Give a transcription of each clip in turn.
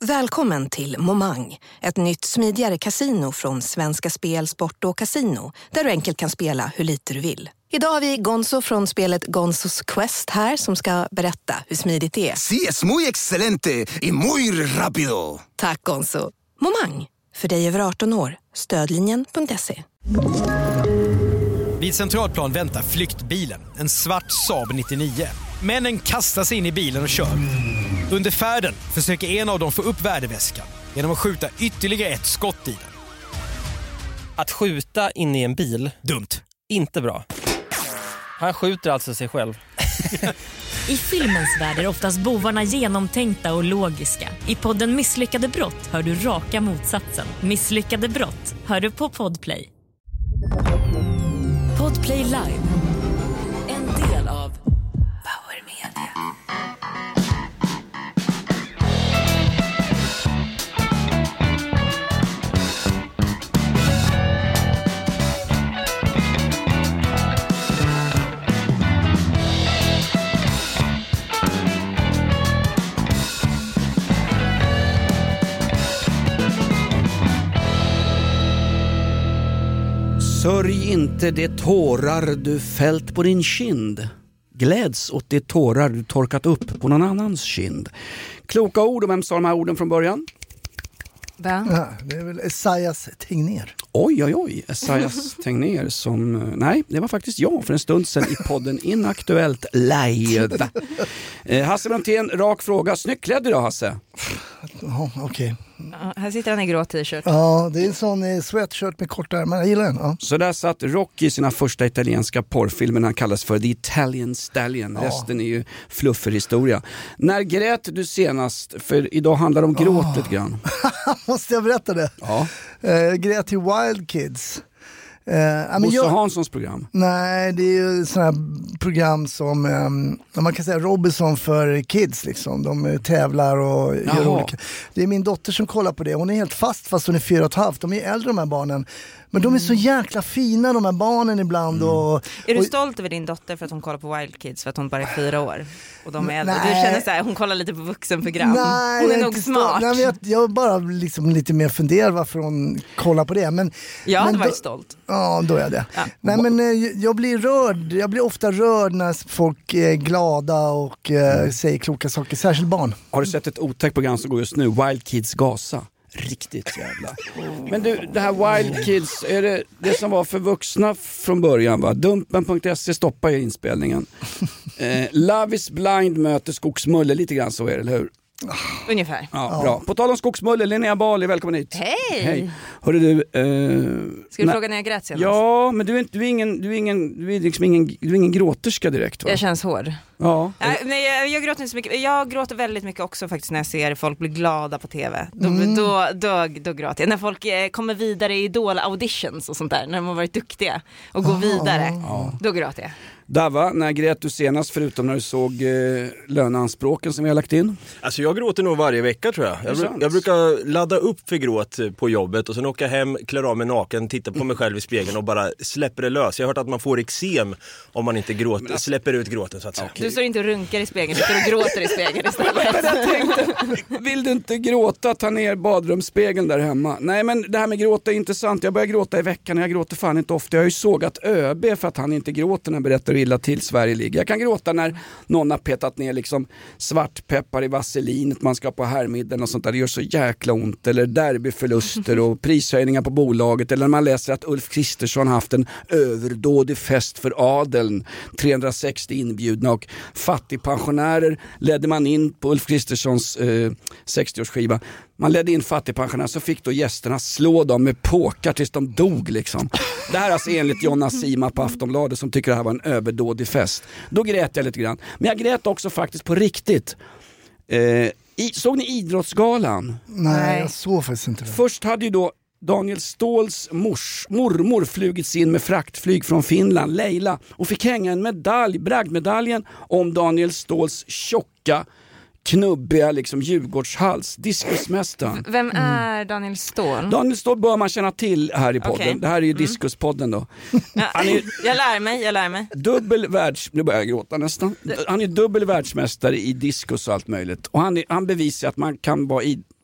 Välkommen till Momang, ett nytt smidigare kasino från Svenska Spel, Sport och Casino, där du enkelt kan spela hur lite du vill. Idag har vi Gonzo från spelet Gonzos Quest här som ska berätta hur smidigt det är. Sí, es muy excelente y muy rápido. Tack Gonzo. Momang, för dig över 18 år. Stödlinjen.se. Vid Centralplan väntar flyktbilen, en svart Saab 99. Männen kastar sig in i bilen och kör. Under färden försöker en av dem få upp värdeväskan genom att skjuta ytterligare ett skott i den. Att skjuta in i en bil, Dumt. inte bra. Han skjuter alltså sig själv. I filmens värld är oftast bovarna genomtänkta och logiska. I podden Misslyckade brott hör du raka motsatsen. Misslyckade brott hör du på Podplay. Podplay Live. En del av Power Media. Sörj inte de tårar du fällt på din kind. Gläds åt de tårar du torkat upp på någon annans kind. Kloka ord, och vem sa de här orden från början? Ja, det är väl Esaias Tegnér. Oj, Esaias Tegnér som... Nej, det var faktiskt jag för en stund sedan i podden Inaktuellt Live. Hasse Brontén, rak fråga. Snyggt klädd idag, Hasse. Ja, okej. Ja, här sitter han i grå t-shirt. Ja, det är en sån sweatshirt med korta ärmar. Jag gillar den. Ja. Så där satt Rocky i sina första italienska porrfilmer. Han kallas för The Italian Stallion. Resten är ju flufferhistoria. När grät du senast? För idag handlar det om gråt lite grann. Måste jag berätta det? Ja. Grät till Wild Kids. Bosse Hanssons program. Nej, det är ju sådana här program som man kan säga Robinson för kids liksom. De tävlar och gör olika. Det är min dotter som kollar på det. Hon är helt fast hon är 4,5. De är äldre de här barnen. Men de är så jäkla fina de här barnen ibland. Är du stolt över din dotter för att hon kollar på Wild Kids för att hon bara är 4 år? Och de är äldre. Nej. Du känner så här, hon kollar lite på vuxenprogram. Nej, hon är nog smart. Nej, jag bara liksom lite mer funderar varför hon kollar på det. Men Jag varit stolt. Ja, då är jag det. Ja. Nej, men jag blir rörd. Jag blir ofta rörd när folk är glada och säger kloka saker. Särskilt barn. Har du sett ett otäckt program som går just nu? Wild Kids Gaza. Riktigt jävla. Men du, det här Wild Kids, är det som var för vuxna från början, va? Dumpen.se stoppar ju inspelningen. Love is blind möter Skogsmulle, lite grann så är det, eller hur? Ungefär. Ja, bra. På tal om Skogsmulle, Linnea Bali, välkommen hit. Hej! Hörru du... Ska du fråga när jag grät senast? Ja, men du är ingen gråterska direkt, va? Jag känns hård. Ja. Nej, jag gråter inte så mycket. Jag gråter väldigt mycket också faktiskt när jag ser folk bli glada på tv. Då gråter jag. När folk kommer vidare i Idol-auditions och sånt där. När de har varit duktiga och går vidare. Då gråter jag. Dava, när grät du senast förutom när du såg löneanspråken som vi har lagt in? Alltså jag gråter nog varje vecka, tror jag. Jag brukar ladda upp för gråt på jobbet och sen åka hem, klär av mig naken, titta på mig själv i spegeln och bara släpper det lös. Jag har hört att man får eksem om man inte gråter, släpper ut gråten så att säga. Du står inte och runkar i spegeln, du står och gråter i spegeln istället. Vill du inte gråta, ta ner badrumsspegeln där hemma. Nej, men det här med gråta är intressant. Jag börjar gråta i veckan och jag gråter fan inte ofta. Jag har ju sågat ÖB för att han inte gråter när han berättar hur illa till Sverige ligger. Jag kan gråta när någon har petat ner liksom svartpeppar i vaselinet man ska på härmiddagen och sånt där. Det gör så jäkla ont. Eller derbyförluster och prishöjningar på bolaget. Eller när man läser att Ulf Kristersson haft en överdådig fest för adeln. 360 inbjudna och fattigpensionärer ledde man in på Ulf Kristerssons 60-årsskiva. Man ledde in fattigpensionärer, så fick då gästerna slå dem med påkar tills de dog liksom. Det här är alltså enligt Jonna Sima på Aftonbladet som tycker det här var en överdådig fest. Då grät jag lite grann. Men jag grät också faktiskt på riktigt. Såg ni Idrottsgalan? Nej, jag såg faktiskt inte det. Först hade ju då Daniel Ståhls mormor flugits in med fraktflyg från Finland, Leila, och fick hänga en medalj, bragdmedaljen om Daniel Ståhls tjocka, knubbiga liksom Djurgårdshals, diskusmästaren. Vem är Daniel Ståhl? Daniel Ståhl bör man känna till här i podden. Okay. Det här är ju diskuspodden då. Ja, jag lär mig. Nu börjar jag gråta nästan. Han är dubbel världsmästare i diskus och allt möjligt. Och han bevisar att man kan vara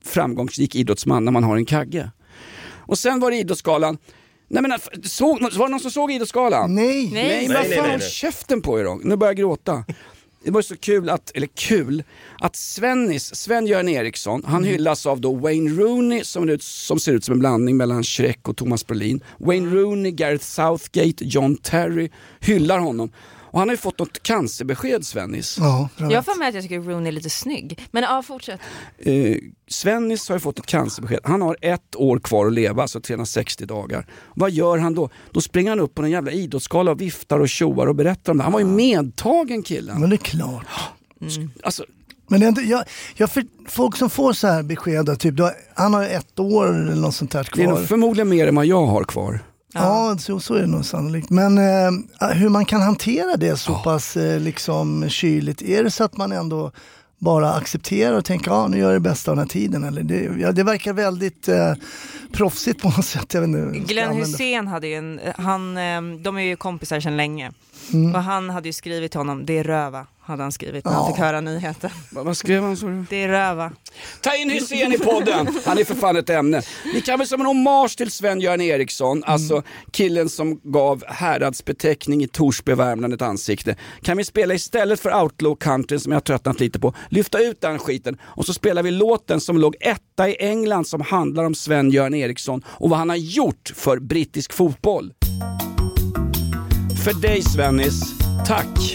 framgångsrik idrottsman när man har en kagge. Och sen var det Idrottsgalan. Nej, men var det någon som såg Idrottsgalan? Nej, vad fan, håll käften på er då. Nu börjar jag gråta. Det var så kul att Sven-Göran Eriksson, han hyllas av då Wayne Rooney som ser ut som en blandning mellan Shrek och Thomas Brolin. Wayne Rooney, Gareth Southgate, John Terry hyllar honom. Och han har ju fått något cancerbesked, Svennis. Ja, jag får med att jag tycker Rooney är lite snygg. Men fortsätt. Svennis har ju fått ett cancerbesked. Han har 1 år kvar att leva, alltså 360 dagar. Vad gör han då? Då springer han upp på en jävla idrottsskala och viftar och tjoar och berättar om det. Han var ju medtagen, killen. Men det är klart. Alltså, men det är inte, jag för folk som får så här besked, typ, han har 1 år eller något sånt här kvar. Det är nog förmodligen mer än vad jag har kvar. Ja, så är det nog sannolikt. Men hur man kan hantera det så pass liksom kyligt, är det så att man ändå bara accepterar och tänker nu gör jag det bästa av den här tiden? Eller det verkar väldigt proffsigt på något sätt. Jag vet inte, Glenn Hussein hade ju de är ju kompisar sedan länge. Och han hade ju skrivit till honom, det är röva, hade han skrivit när han fick höra nyheten. Vad skrev han, så? Det är röva. Ta in Hussein i podden, han är för fan ett ämne. Vi kan väl som en hommage till Sven-Göran Eriksson, alltså killen som gav häradsbeteckning i Torsby, Värmland ett ansikte. Kan vi spela istället för Outlaw Country som jag har tröttnat lite på, lyfta ut den skiten och så spelar vi låten som låg 1 i England som handlar om Sven-Göran Eriksson och vad han har gjort för brittisk fotboll. För dig, Svennis, tack.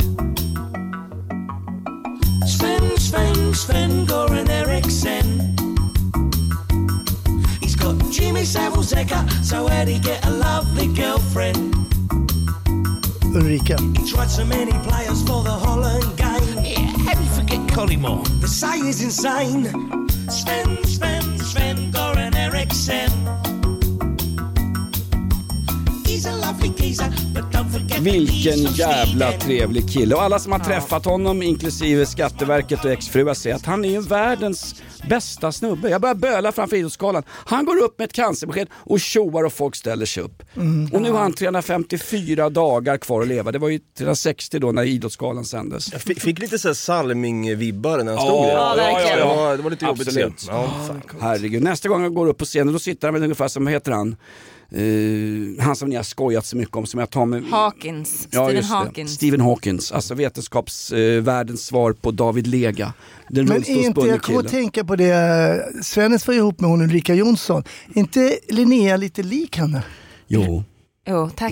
Sven-Göran Eriksson. He's got Jimmy Savile's Egger, so where'd he get a lovely girlfriend? Ulrika. He tried so many players for the Holland game. Yeah, how do you forget Collymore? The say is insane. Sven-Göran Eriksson. Vilken jävla trevlig kille. Och alla som har träffat honom, inklusive Skatteverket och exfruar, säger att han är ju världens bästa snubbe. Jag börjar böla framför Idrottsgalan. Han går upp med ett cancerbesked och tjoar och folk ställer sig upp. Och nu har han 354 dagar kvar att leva. Det var ju 360 då när Idrottsgalan sändes. Jag fick lite så här Salming-vibbar när han stod där. Ja, det var lite jobbigt att se. Herregud, nästa gång jag går upp på scenen då sitter han med ungefär som, vad heter han? Han som ni har skojat så mycket om, som jag tar med Hawkins, Stephen Hawkins. Stephen Hawkins, alltså vetenskapsvärldens svar på David Lega. Men inte, jag kommer att tänka på det, Svennis var ihop med hon Ulrika Jonsson. Inte Linnea lite lik henne? Jo, tack.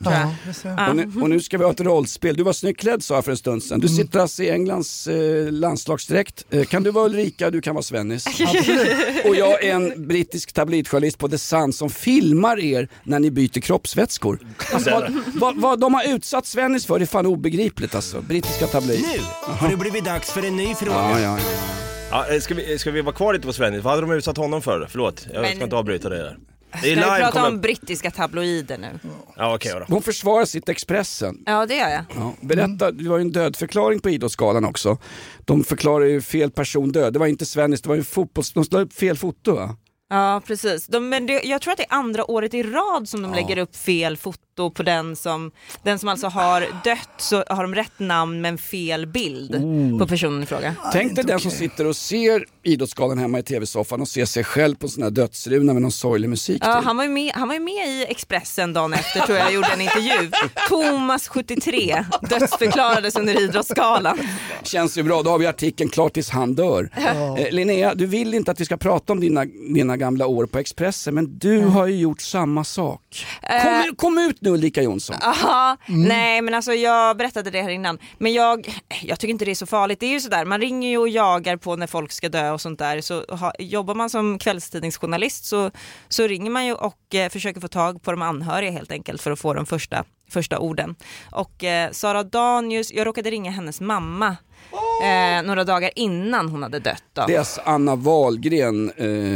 Och nu ska vi ha ett rollspel. Du var snyggt klädd, sa jag för en stund sedan. Du sitter alltså i Englands landslagsdräkt. Kan du vara Ulrika, du kan vara Svennis. Och jag är en brittisk tabloidjournalist på The Sun som filmar er när ni byter kroppsvätskor. Alltså, vad de har utsatt Svennis för är fan obegripligt alltså. Brittiska tabloid. Nu har det blivit dags för en ny fråga. Ja, ska vi vara kvar lite på Svennis? Vad hade de utsatt honom för? Förlåt, jag ska inte avbryta det där. Ska vi prata om brittiska tabloider nu? Ja, okej då. Hon försvarar sitt Expressen. Ja, det gör jag. Ja, berätta, det var ju en dödförklaring på Idrottsgalan också. De förklarar ju fel person död. Det var inte Svennis, det var ju de slår upp fel foto, va? Ja, precis. Jag tror att det är andra året i rad som de lägger upp fel foto på den som alltså har dött, så har de rätt namn men fel bild på personen i fråga. Tänk dig den som sitter och ser Idrottsgalan hemma i tv-soffan och ser sig själv på en sån här dödsruna med någon sorglig musik till. Han var ju med i Expressen dagen efter, tror jag gjorde en intervju. Thomas 73 dödsförklarades under Idrottsgalan. Känns ju bra, då har vi artikeln klart tills han dör. Linnea, du vill inte att vi ska prata om dina gamla år på Expressen, men du har ju gjort samma sak. Kom ut nu, Ulrika Jonsson. Nej, men alltså jag berättade det här innan. Men jag tycker inte det är så farligt. Det är ju sådär, man ringer ju och jagar på när folk ska dö och sånt där. Så jobbar man som kvällstidningsjournalist så ringer man ju och försöker få tag på de anhöriga helt enkelt för att få de första orden. Och Sara Danius, jag råkade ringa hennes mamma några dagar innan hon hade dött då. Det är Anna Wahlgren,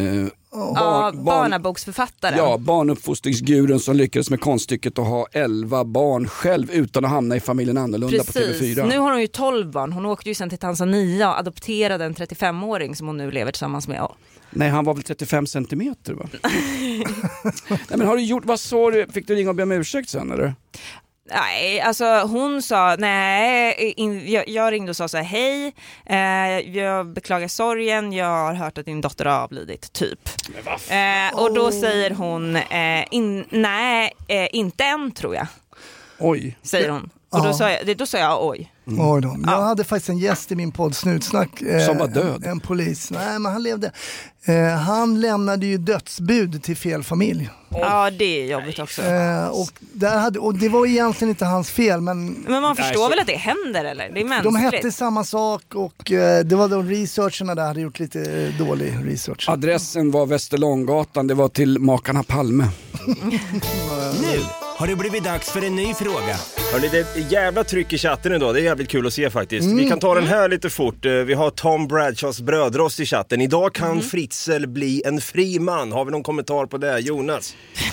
barnaboksförfattaren. Ja, barnuppfostringsgurun som lyckades med konststycket att ha 11 barn själv utan att hamna i familjen annorlunda. Precis. På TV4. Nu har hon ju 12 barn. Hon åkte ju sen till Tanzania och adopterade en 35-åring som hon nu lever tillsammans med. Nej, han var väl 35 centimeter, va? Nej, men har du gjort, vad sa du? Fick du ringa och be om ursäkt sen, eller? Nej, alltså hon sa jag ringde och sa så här: hej, jag beklagar sorgen, jag har hört att din dotter har avlidit, typ. Och då säger hon nej, inte än, tror jag. Oj. Säger hon. Och då sa jag oj. Oj då. Jag hade faktiskt en gäst i min podd Snutsnack. Som var död? En polis. Nej, men han levde. Han lämnade ju dödsbud till fel familj. Ja, det är jobbigt också. Och det var egentligen inte hans fel. Men man förstår väl att det händer, eller? Det är mänskligt. De hette samma sak och det var de researcherna där hade gjort lite dålig research. Adressen var Västerlånggatan, det var till makarna Palme. Nu har det blivit dags för en ny fråga. Hörrni, det är ett jävla tryck i chatten idag. Det är jävligt kul att se faktiskt. Vi kan ta den här lite fort. Vi har Tom Bradshaws brödrost i chatten. Idag kan Fritzl bli en fri man. Har vi någon kommentar på det, Jonas?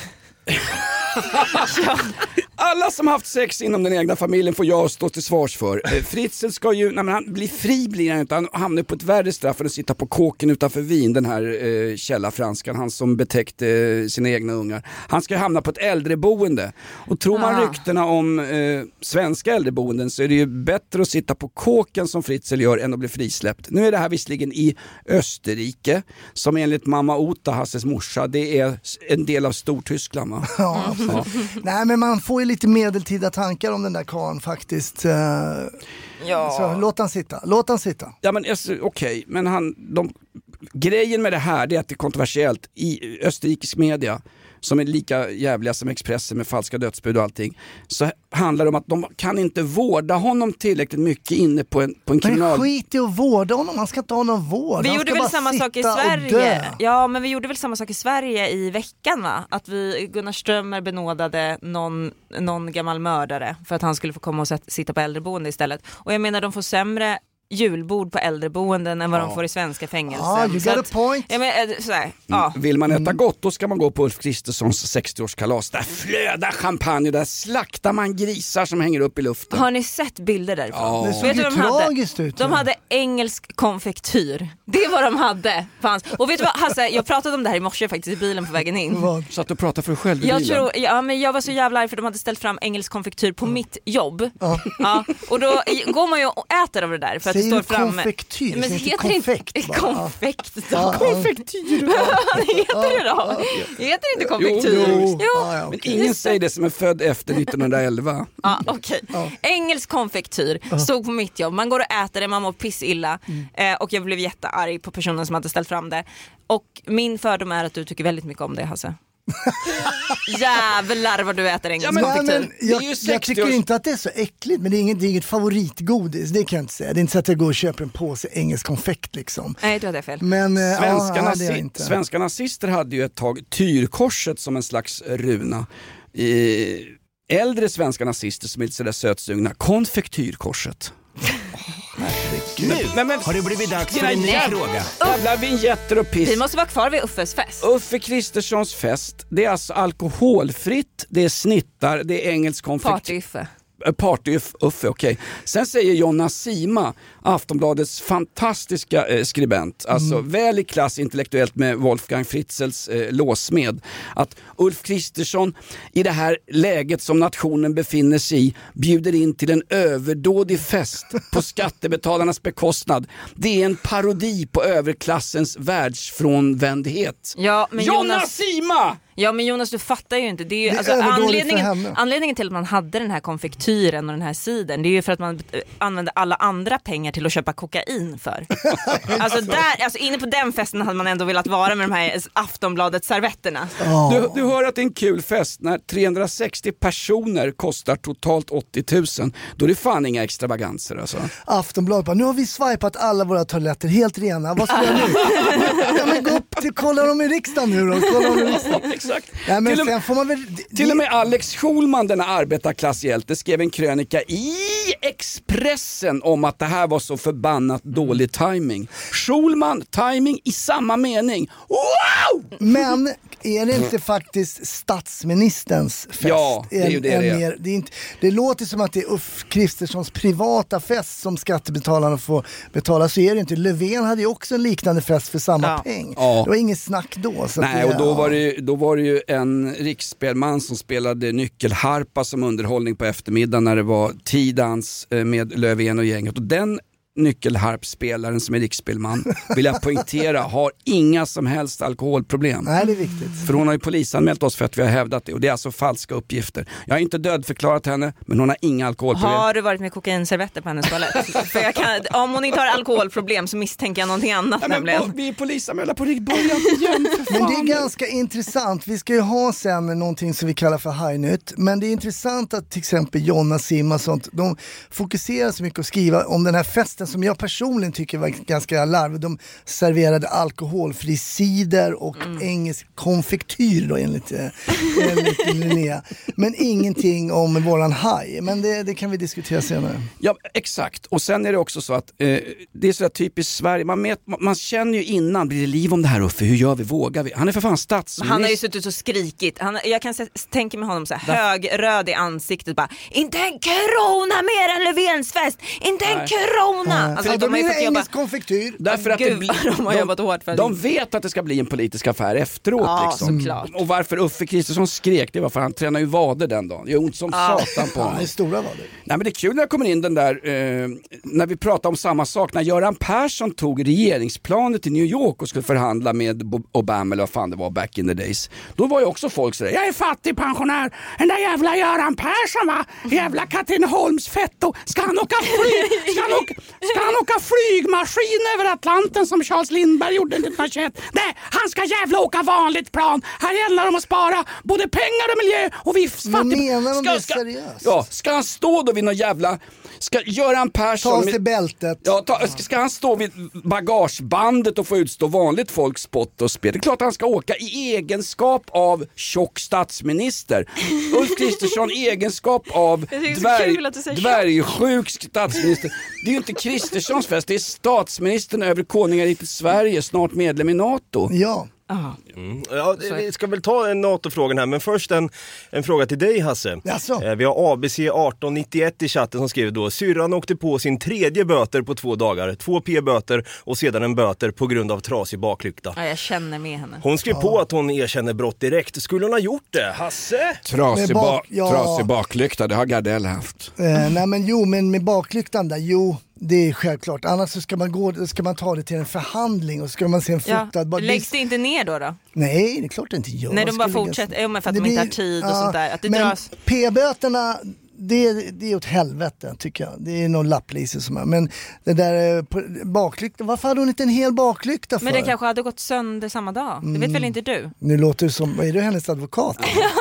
Alla som haft sex inom den egna familjen får jag stå till svars för. Fritzl ska ju, när han blir fri blir han inte, han hamnar på ett värre straff än att sitta på kåken utanför Wien, den här källafranskan, han som betäckte sina egna ungar. Han ska hamna på ett äldreboende. Och tror man ryktena om svenska äldreboenden så är det ju bättre att sitta på kåken som Fritzl gör än att bli frisläppt. Nu är det här visserligen i Österrike, som enligt mamma Ota, Hasses morsa, det är en del av Stortyskland, va? Ja, absolut. Nej, men man får ju lite medeltida tankar om den där karln faktiskt. Så låt han sitta. Ja, men okej, men grejen med det här är att det är kontroversiellt i österrikisk media, som är lika jävliga som Expressen med falska dödsbud och allting, så handlar det om att de kan inte vårda honom tillräckligt mycket inne på en kriminal... Men skit i att vårda honom, han ska inte ha någon vård. Vi gjorde väl samma sak i Sverige. Ja, men vi gjorde väl samma sak i Sverige i veckan, va? Att Gunnar Strömmer benådade någon gammal mördare för att han skulle få komma och sitta på äldreboende istället. Och jag menar, de får sämre julbord på äldreboenden än vad de får i svenska fängelser. You got a point. Vill man äta gott, då ska man gå på Ulf Kristerssons 60-årskalas. Där flödar champagne, där slaktar man grisar som hänger upp i luften. Har ni sett bilder därifrån? Det såg ju tragiskt ut. De hade engelsk konfektyr. Det var de hade. Och vet du vad, Hasse, jag pratade om det här i morse faktiskt i bilen på vägen in. Så att du pratar för dig själv i bilen? Men jag var så jävla arg för de hade ställt fram engelsk konfektyr på mitt jobb. Och då går man ju och äter av det där för att det står framme. Konfektyr, men det heter konfekt. Konfekt. Konfektyr. Heter det då? Det heter inte konfektyr. Jo. Men ingen säger det som är född efter 1911. Okej. Engelsk konfektyr stod på mitt jobb. Man går och äter det, man mår pissilla. Och jag blev jättearg på personen som hade ställt fram det. Och min fördom är att du tycker väldigt mycket om det, Hasse. Jävlar vad du äter engelsk konfektyr. Jag tycker inte att det är så äckligt, men det är inget favoritgodis, det kan jag inte säga. Det är inte så att jag går och köper en påse engelsk konfekt liksom. Nej, du har det fel. Men svenska nazister hade ju ett tag tyrkorset som en slags runa. Äldre svenska nazister som är lite sådär sötsugna, konfektyrkorset. Nu har det blivit dags för en ny fråga. Jävla vinjetter och piss. Vi måste vara kvar vid Uffes fest. Uffe Kristerssons fest. Det är alltså alkoholfritt, det är snittar, det är engelsk konfekt. Party-Uffe, okej. Sen säger Jonna Sima, Aftonbladets fantastiska skribent, alltså väl i klass intellektuellt med Wolfgang Fritzls låsmed, att Ulf Kristersson i det här läget som nationen befinner sig i bjuder in till en överdådig fest på skattebetalarnas bekostnad. Det är en parodi på överklassens världsfrånvändhet. Ja, men Jonna Sima! Ja, men Jonas, du fattar ju inte. Det är ju, det alltså, anledningen till att man hade den här konfektyren och den här siden, det är ju för att man använde alla andra pengar till att köpa kokain för. Alltså inne på den festen hade man ändå velat vara med de här Aftonbladets servetterna. Du hör att det är en kul fest när 360 personer kostar totalt 80 000. Då är det fan inga extravaganser alltså. Aftonbladet, nu har vi swipat alla våra toaletter helt rena. Vad ska jag nu? Ja, men gå upp till, kolla dem i riksdagen nu då. Kolla dem i riksdagen. Exakt. Ja, men till och med Alex Schulman, denna arbetarklasshjälte, skrev en krönika i Expressen om att det här var så förbannat dålig timing. Schulman, timing i samma mening. Wow! Men är det inte faktiskt statsministerns fest? Ja, det är ju det. Det låter som att det är Ulf Kristerssons privata fest som skattebetalarna får betala, så är det inte. Löfven hade ju också en liknande fest för samma peng. Ja. Det var inget snack då. Så nej, och då var det ju en riksspelman som spelade nyckelharpa som underhållning på eftermiddagen när det var tidans med Löfven och gänget. Och den nyckelharpspelaren som är riksspelman, vill jag poängtera, har inga som helst alkoholproblem. Nej, det är viktigt. För hon har ju polisanmält oss för att vi har hävdat det, och det är alltså falska uppgifter. Jag har inte dödförklarat henne, men hon har inga alkoholproblem. Har du varit med kokainservetter på hennes toalett? För om hon inte har alkoholproblem så misstänker jag någonting annat. Ja, men vi är polisanmälda på början igen. Men det är ganska intressant. Vi ska ju ha sen någonting som vi kallar för Hajnytt. Men det är intressant att till exempel Jonna Sim och sånt, de fokuserar så mycket att skriva om den här festen som jag personligen tycker var ganska larvig. De serverade alkoholfri cider och engelsk konfektyr då enligt Linnea. Men ingenting om våran haj. Men det kan vi diskutera senare. Ja, exakt. Och sen är det också så att det är så typiskt Sverige. Man känner ju innan, blir det liv om det här Uffe? Hur gör vi? Vågar vi? Han är för fan statsminister. Han har ju suttit och skrikit. Jag kan tänka mig honom så här högröd i ansiktet. Bara, inte en krona mer än Löfvens fest! Inte en krona! Alltså, de är engelsk konfektyr. Därför att de har jobbat hårt för de vet att det ska bli en politisk affär efteråt. Ja, liksom. såklart. Och varför Uffe Kristersson skrek, det var för han tränar ju vader den dagen. Det är ont som satan på honom. Det är stora vader. Nej, men det är kul när jag kommer in den där när vi pratar om samma sak. När Göran Persson tog regeringsplanet till New York och skulle förhandla med Obama eller vad fan det var back in the days. Då var ju också folk sådär, jag är fattig pensionär. Den där jävla Göran Persson, va? Jävla Katrineholms fetto. Ska han åka flygmaskin över Atlanten som Charles Lindbergh gjorde 1921? Nej, han ska jävla åka vanligt plan. Här gäller det om att spara både pengar och miljö, och vi fattig. Men menar de det seriöst? Ja, ska han stå då vid någon jävla... Ska Göran Persson... Ta sig bältet. Ja, ska han stå vid bagagebandet och få utstå vanligt folks spott och spel? Det är klart han ska åka i egenskap av tjock statsminister. Ulf Kristersson i egenskap av dvärgsjuk statsminister. Det är ju inte Kristerssons fest, det är statsministern över konungariket Sverige, snart medlem i NATO. Ja. Ja, vi ska väl ta en NATO-frågan här, men först en fråga till dig, Hasse. Vi har ABC 1891 i chatten som skriver då: syrran åkte på sin 3:e böter på 2 dagar, 2 p-böter och sedan en böter på grund av trasig baklykta. Ja, jag känner med henne. Hon skrev på att hon erkänner brott direkt. Skulle hon ha gjort det, Hasse? Trasig baklykta, det har Gardell haft. Men med baklyktan där, det är självklart. Annars så ska man ta det till en förhandling och ska man se en fotad... Läggs det inte ner då? Nej, det är klart det inte gör. Nej, de bara fortsätter. Men för att de inte har tid och sånt där. Att det dras... P-böterna, det är åt helvete tycker jag. Det är någon lapplise som är. Men det där baklyktan, varför hade hon inte en hel baklykta för? Men det kanske hade gått sönder samma dag. Det vet väl inte du? Nu låter det som, är du hennes advokat?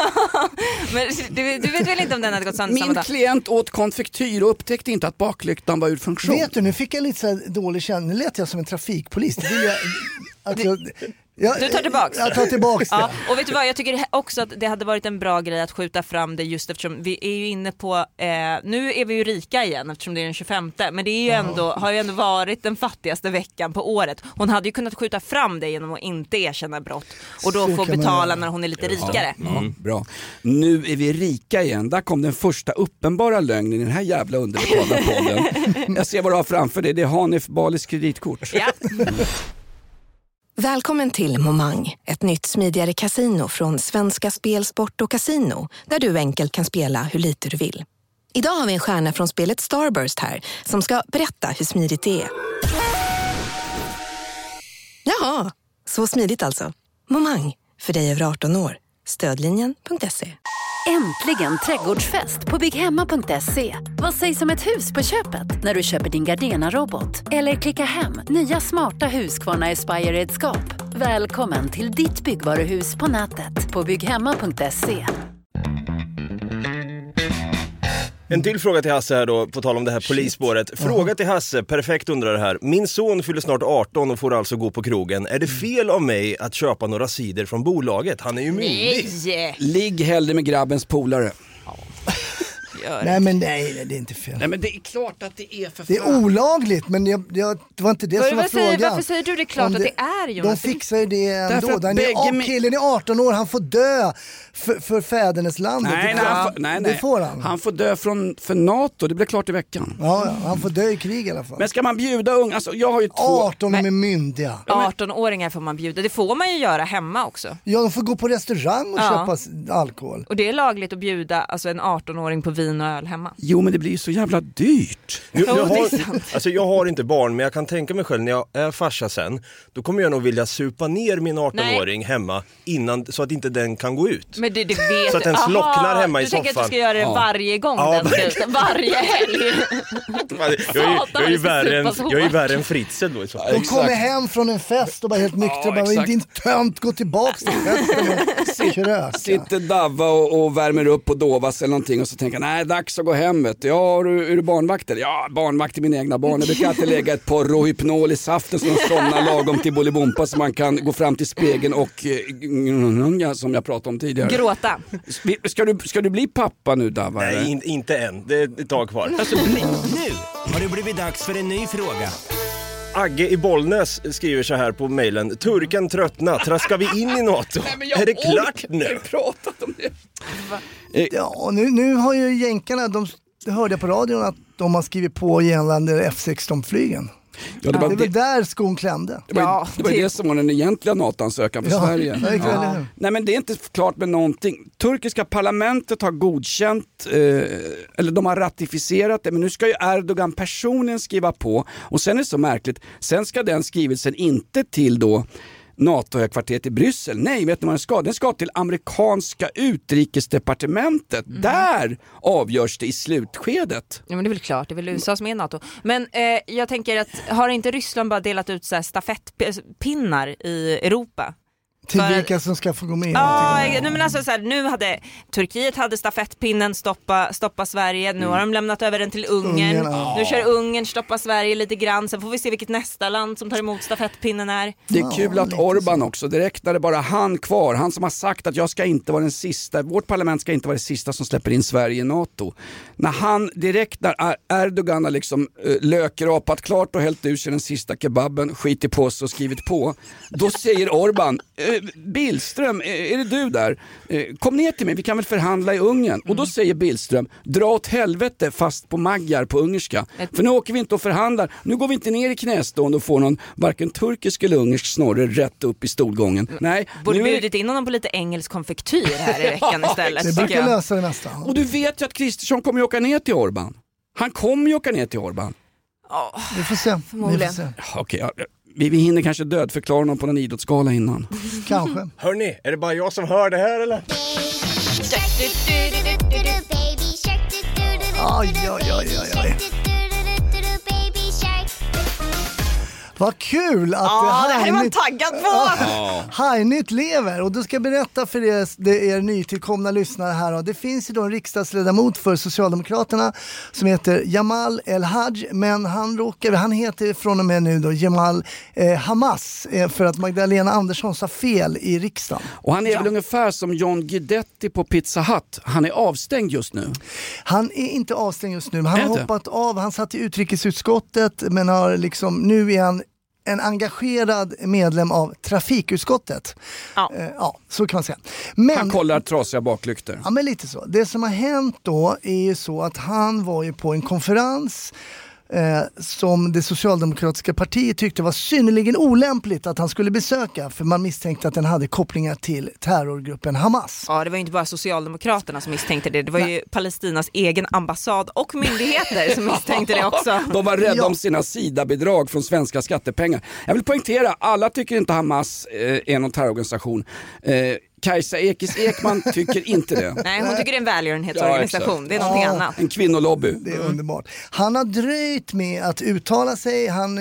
Men du vet väl inte om den hade gått sönder samma dag? Min klient åt konfektyr och upptäckte inte att baklyktan var ur funktion. Vet du, nu fick jag lite så här dålig känsla. Nu lät jag som en trafikpolis. Det vill jag... Du tar tillbaks. Jag tar tillbaks det. Ja, och vet du vad, jag tycker också att det hade varit en bra grej att skjuta fram det, just eftersom vi är ju inne på nu är vi ju rika igen eftersom det är den 25, men det är ju ändå, har ju ändå varit den fattigaste veckan på året. Hon hade ju kunnat skjuta fram det genom att inte erkänna brott och då få betala när hon är lite rikare. Bra. Nu är vi rika igen. Där kom den första uppenbara lögnen i den här jävla underbetalda podden. Jag ser vad du har framför dig. Det är Hanif Balis kreditkort. Ja. Välkommen till Momang, ett nytt smidigare kasino från Svenska Spel, Sport och Casino, där du enkelt kan spela hur lite du vill. Idag har vi en stjärna från spelet Starburst här som ska berätta hur smidigt det är. Jaha, så smidigt alltså. Momang, för dig över 18 år. Stödlinjen.se. Äntligen trädgårdsfest på bygghemma.se. Vad sägs om ett hus på köpet när du köper din Gardena-robot? Eller klicka hem nya smarta Husqvarna Aspire-redskap. Välkommen till ditt byggvaruhus på nätet på bygghemma.se. En till fråga till Hasse här då, på tal om det här polisspåret. Fråga till Hasse, perfekt undrar det här. Min son fyller snart 18 och får alltså gå på krogen. Är det fel av mig att köpa några cider från bolaget? Han är ju myndig. Ligg hellre med grabbens polare. gör Nej, men nej, det är inte fel. Nej, men det är klart att det är för Det är olagligt, men det var inte det som var frågan. Varför säger du det är klart att det är, Jonas? De fixar ju det ändå. Killen är 18 år, han får dö för fäderneslandet. Nej, det får han. Han får dö för NATO, det blir klart i veckan. Ja, han får dö i krig i alla fall. Men ska man bjuda unga? Alltså, jag har ju 18 är myndiga. 18-åringar får man bjuda. Det får man ju göra hemma också. Ja, de får gå på restaurang och köpa alkohol. Och det är lagligt att bjuda alltså en 18-åring på vin och öl hemma. Jo, men det blir så jävla dyrt. Jag har inte barn, men jag kan tänka mig själv när jag är farsa sen, då kommer jag nog vilja supa ner min 18-åring hemma innan, så att inte den kan gå ut. Men det vet så att den slocknar hemma i soffan. Du tänker att du ska göra det varje gång den slutar, varje helg. Jag är ju värre än Fritzl då. De kommer hem från en fest och bara helt nyktra. Bara, din tönt, gå tillbaka till festen och sitter Davva och värmer upp på Dovas eller någonting och så tänker nej, dags att gå hem. Vet du. Ja, är du barnvakt? Ja, barnvakt till mina egna barn. Jag brukar alltid lägga ett porr och hypnol i saften så de somnar lagom till Bolibompa så man kan gå fram till spegeln och som jag pratade om tidigare. Gråta. Ska du bli pappa nu, Davva? Nej, inte än. Det är ett tag kvar. Alltså, nu har det blivit dags för en ny fråga. Agge i Bollnäs skriver så här på mejlen: Turken tröttna, traskar vi in i NATO? Nej, är det klart nu? Pratat om det. Ja, nu har ju jänkarna, det hörde jag på radion att de har skrivit på gällande F-16-flygen. Ja, det är väl där skon klämde. Det var det som var den egentliga NATO-ansökan för Sverige. Nej, men det är inte klart med någonting. Turkiska parlamentet har godkänt eller de har ratificerat det, men nu ska ju Erdogan personligen skriva på, och sen är det så märkligt, sen ska den skrivelsen inte till då NATO-högkvarteret i Bryssel. Nej, vet ni vad den ska? Den ska till amerikanska utrikesdepartementet. Där avgörs det i slutskedet. Ja, men det är väl klart, det är väl USA som är NATO. Men jag tänker att har inte Ryssland bara delat ut så här stafettpinnar i Europa? Till vilka som ska få gå med. Men alltså så här, nu hade Turkiet hade stafettpinnen stoppa Sverige. Nu har de lämnat över den till Ungern. Nu kör Ungern stoppa Sverige lite grann. Sen får vi se vilket nästa land som tar emot stafettpinnen är. Det är kul att Orban också, direkt när det bara han kvar. Han som har sagt att jag ska inte vara den sista, vårt parlament ska inte vara det sista som släpper in Sverige i NATO. När han direkt när Erdogan har liksom lökrapat klart och hällt ur sig den sista kebaben, skit i påse och skrivit på, då säger Orban: Billström, är det du där? Kom ner till mig, vi kan väl förhandla i Ungern. Och då säger Billström: dra åt helvete, fast på maggar på ungerska. För nu åker vi inte och förhandlar. Nu går vi inte ner i knästående och får någon varken turkisk eller ungersk snorre rätt upp i stolgången. Nej, borde bjudit in honom på lite engelsk konfektyr här i veckan istället. Det brukar lösa det mesta. Och du vet ju att Kristersson kommer att åka ner till Orban. Han kommer ju åka ner till Orban. Vi får se. Förmodligen. Okej, vi hinner kanske dödförklara honom på någon idrottsgala innan. Kanske. Hörrni, är det bara jag som hör det här eller? Oj. Vad kul att det här är man taggad på. Hajnytt lever, och då ska jag berätta för er nytillkomna lyssnare här. Det finns ju då en riksdagsledamot för Socialdemokraterna som heter Jamal El-Haj, men han heter från och med nu då Jamal Hamas, för att Magdalena Andersson sa fel i riksdagen. Och han är väl ungefär som John Guidetti på Pizza Hut. Han är avstängd just nu. Han är inte avstängd just nu, men han har hoppat av. Han satt i utrikesutskottet, men har liksom, nu är han en engagerad medlem av trafikutskottet. Ja, så kan man säga. Men, han kollar trasiga baklyktor. Ja, men lite så. Det som har hänt då är ju så att han var ju på en konferens som det socialdemokratiska partiet tyckte var synnerligen olämpligt att han skulle besöka, för man misstänkte att den hade kopplingar till terrorgruppen Hamas. Ja, det var ju inte bara Socialdemokraterna som misstänkte det. Det var ju Palestinas egen ambassad och myndigheter som misstänkte det också. De var rädda om sina SIDA-bidrag från svenska skattepengar. Jag vill poängtera, alla tycker inte Hamas är någon terrororganisation. Kajsa Ekman tycker inte det. Nej, hon tycker det är en välgörenhetsorganisation. Det är någonting annat. En kvinnolobby. Det är underbart. Han har dröjt med att uttala sig. Han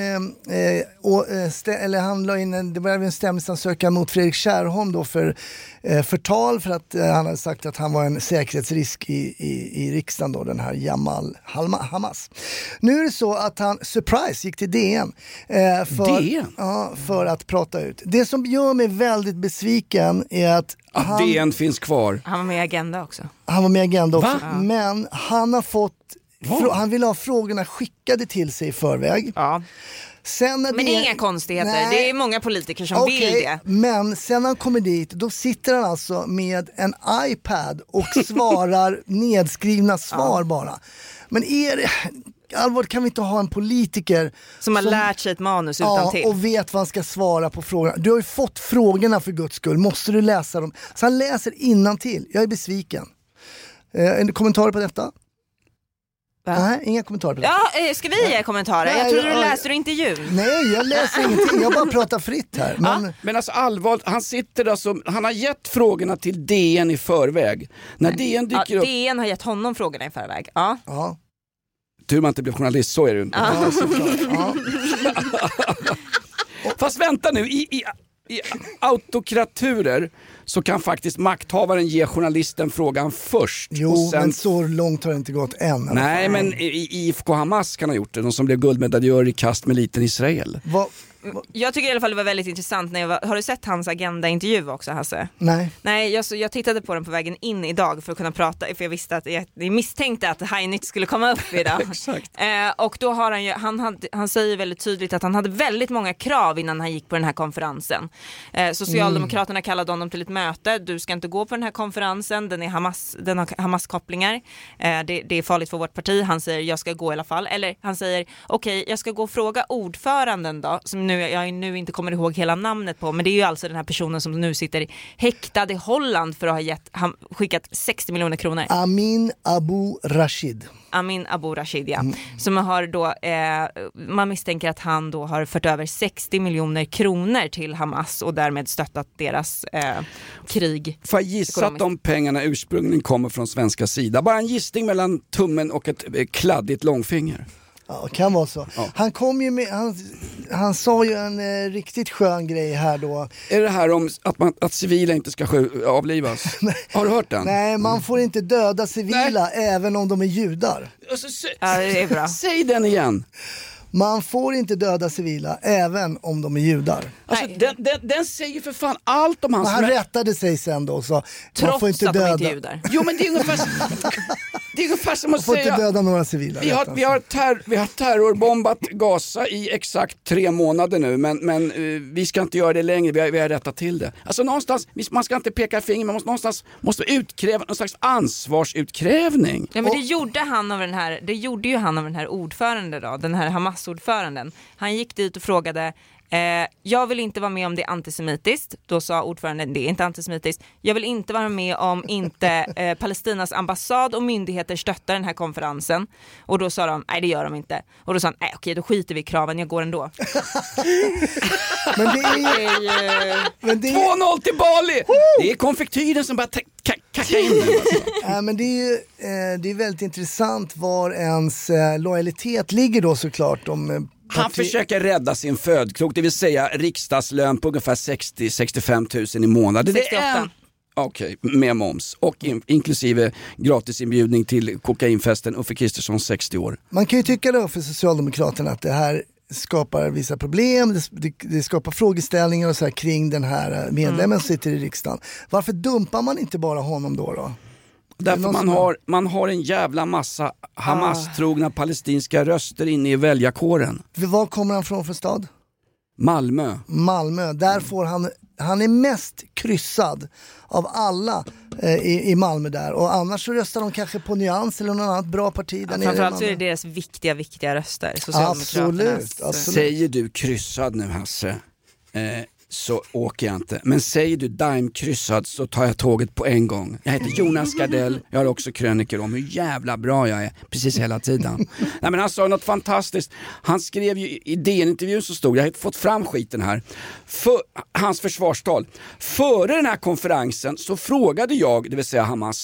la in det var en stämningsansökan mot Fredrik Kärrholm då för förtal, för att han hade sagt att han var en säkerhetsrisk i riksdagen då, den här Jamal Hamas. Nu är det så att han gick till DN för att prata ut. Det som gör mig väldigt besviken är att att DN finns kvar. Han var med i Agenda också. Han var med i Agenda också. Va? Men han har fått... Han vill ha frågorna skickade till sig i förväg. Ja. Sen men det är inga konstigheter. Nej. Det är många politiker som vill det. Men sen när han kommer dit, då sitter han alltså med en iPad och svarar nedskrivna svar bara. Men allvarligt, kan vi inte ha en politiker som har lärt sig ett manus utan till och vet vad han ska svara på frågorna. Du har ju fått frågorna för Guds skull. Måste du läsa dem? Så han läser innantill. Jag är besviken. En kommentar på detta? Nej, inga kommentarer på det. Ja, ska vi ge kommentarer? Nej, jag trodde du läste intervjun. Nej, jag läser ingenting. Jag bara pratar fritt här. Men alltså allvarligt, han har gett frågorna till DN i förväg. När DN dyker upp... DN har gett honom frågorna i förväg. Ja. Tur man inte blev journalist, så är det ju inte. Fast vänta nu, i autokraturer så kan faktiskt makthavaren ge journalisten frågan först. Jo, och sen... men så långt har det inte gått än. Nej, men IFK Hamas kan ha gjort det. De som blev guldmedaljör i kast med liten Israel. Jag tycker i alla fall det var väldigt intressant har du sett hans Agenda-intervju också, Hasse? Nej, jag tittade på den på vägen in idag för att kunna prata, för jag visste att jag misstänkte att Heinrich skulle komma upp idag. Exakt. Och då har han säger väldigt tydligt att han hade väldigt många krav innan han gick på den här konferensen. Socialdemokraterna kallade honom till ett möte. Du ska inte gå på den här konferensen, den har Hamas-kopplingar. Det är farligt för vårt parti. Han säger jag ska gå i alla fall. Eller han säger okej, jag ska gå och fråga ordföranden då, som jag nu inte kommer ihåg hela namnet på, men det är ju alltså den här personen som nu sitter häktad i Holland för att ha skickat 60 miljoner kronor. Amin Abu Rashid, ja. Som har då, man misstänker att han då har fört över 60 miljoner kronor till Hamas och därmed stöttat deras krig. Får jag gissa att de pengarna ursprungligen kommer från svenska sida? Bara en gissning mellan tummen och ett kladdigt långfinger. Ja, kan vara så. Ja. Han kom ju med, han sa ju en riktigt skön grej här då. Är det här om att civila inte ska avlivas? Har du hört den? Nej, man får inte döda civila även om de är judar. Ja, det är bra. Säg den igen. Man får inte döda civila även om de är judar. Alltså, den säger för fan allt om hans... Men han rättade sig sen då och sa man får inte att döda. de inte är judar. Jo, men det är ungefär som att säga... Man får inte döda några civila. Vi har terrorbombat Gaza i exakt 3 månader nu, men vi ska inte göra det längre. Vi har rättat till det. Alltså någonstans, man ska inte peka finger, man måste utkräva någon slags ansvarsutkrävning. Ja, men det gjorde ju han av den här ordföranden då, den här Hamas-ordföranden. Han gick dit och frågade jag vill inte vara med om det är antisemitiskt. Då sa ordföranden, det är inte antisemitiskt. Jag vill inte vara med om inte Palestinas ambassad och myndigheter stöttar den här konferensen. Och då sa de, nej det gör de inte. Och då sa han, nej okej, då skiter vi i kraven, jag går ändå. Men det är 2-0 till Bali! Det är konfektyren som bara kacka in den. Alltså. Men det är väldigt intressant var ens lojalitet ligger då såklart. Han försöker rädda sin födkrok, det vill säga riksdagslön på ungefär 60-65 000 i månaden. 68. Okej, med moms och inklusive gratisinbjudning till kokainfesten Uffe Kristersson 60 år. Man kan ju tycka då för Socialdemokraterna att det här skapar vissa problem, det skapar frågeställningar och så här kring den här medlemmen som sitter i riksdagen. Varför dumpar man inte bara honom då? Därför man har en jävla massa Hamas-trogna palestinska röster inne i väljarkåren. Var kommer han från för stad? Malmö. Där får han är mest kryssad av alla i Malmö där. Och annars så röstar de kanske på Nyans eller något annat bra parti där nere. Framförallt så är det deras viktiga röster. Absolut. Säger du kryssad nu, Hasse? Så åker jag inte. Men säger du Daim-kryssad så tar jag tåget på en gång. Jag heter Jonas Gardell. Jag har också kröniker om hur jävla bra jag är precis hela tiden. Nej, men han sa något fantastiskt. Han skrev ju i DN-intervjun så stod, jag har fått fram skiten här, hans försvarstal. Före den här konferensen så frågade jag, det vill säga Hamas då,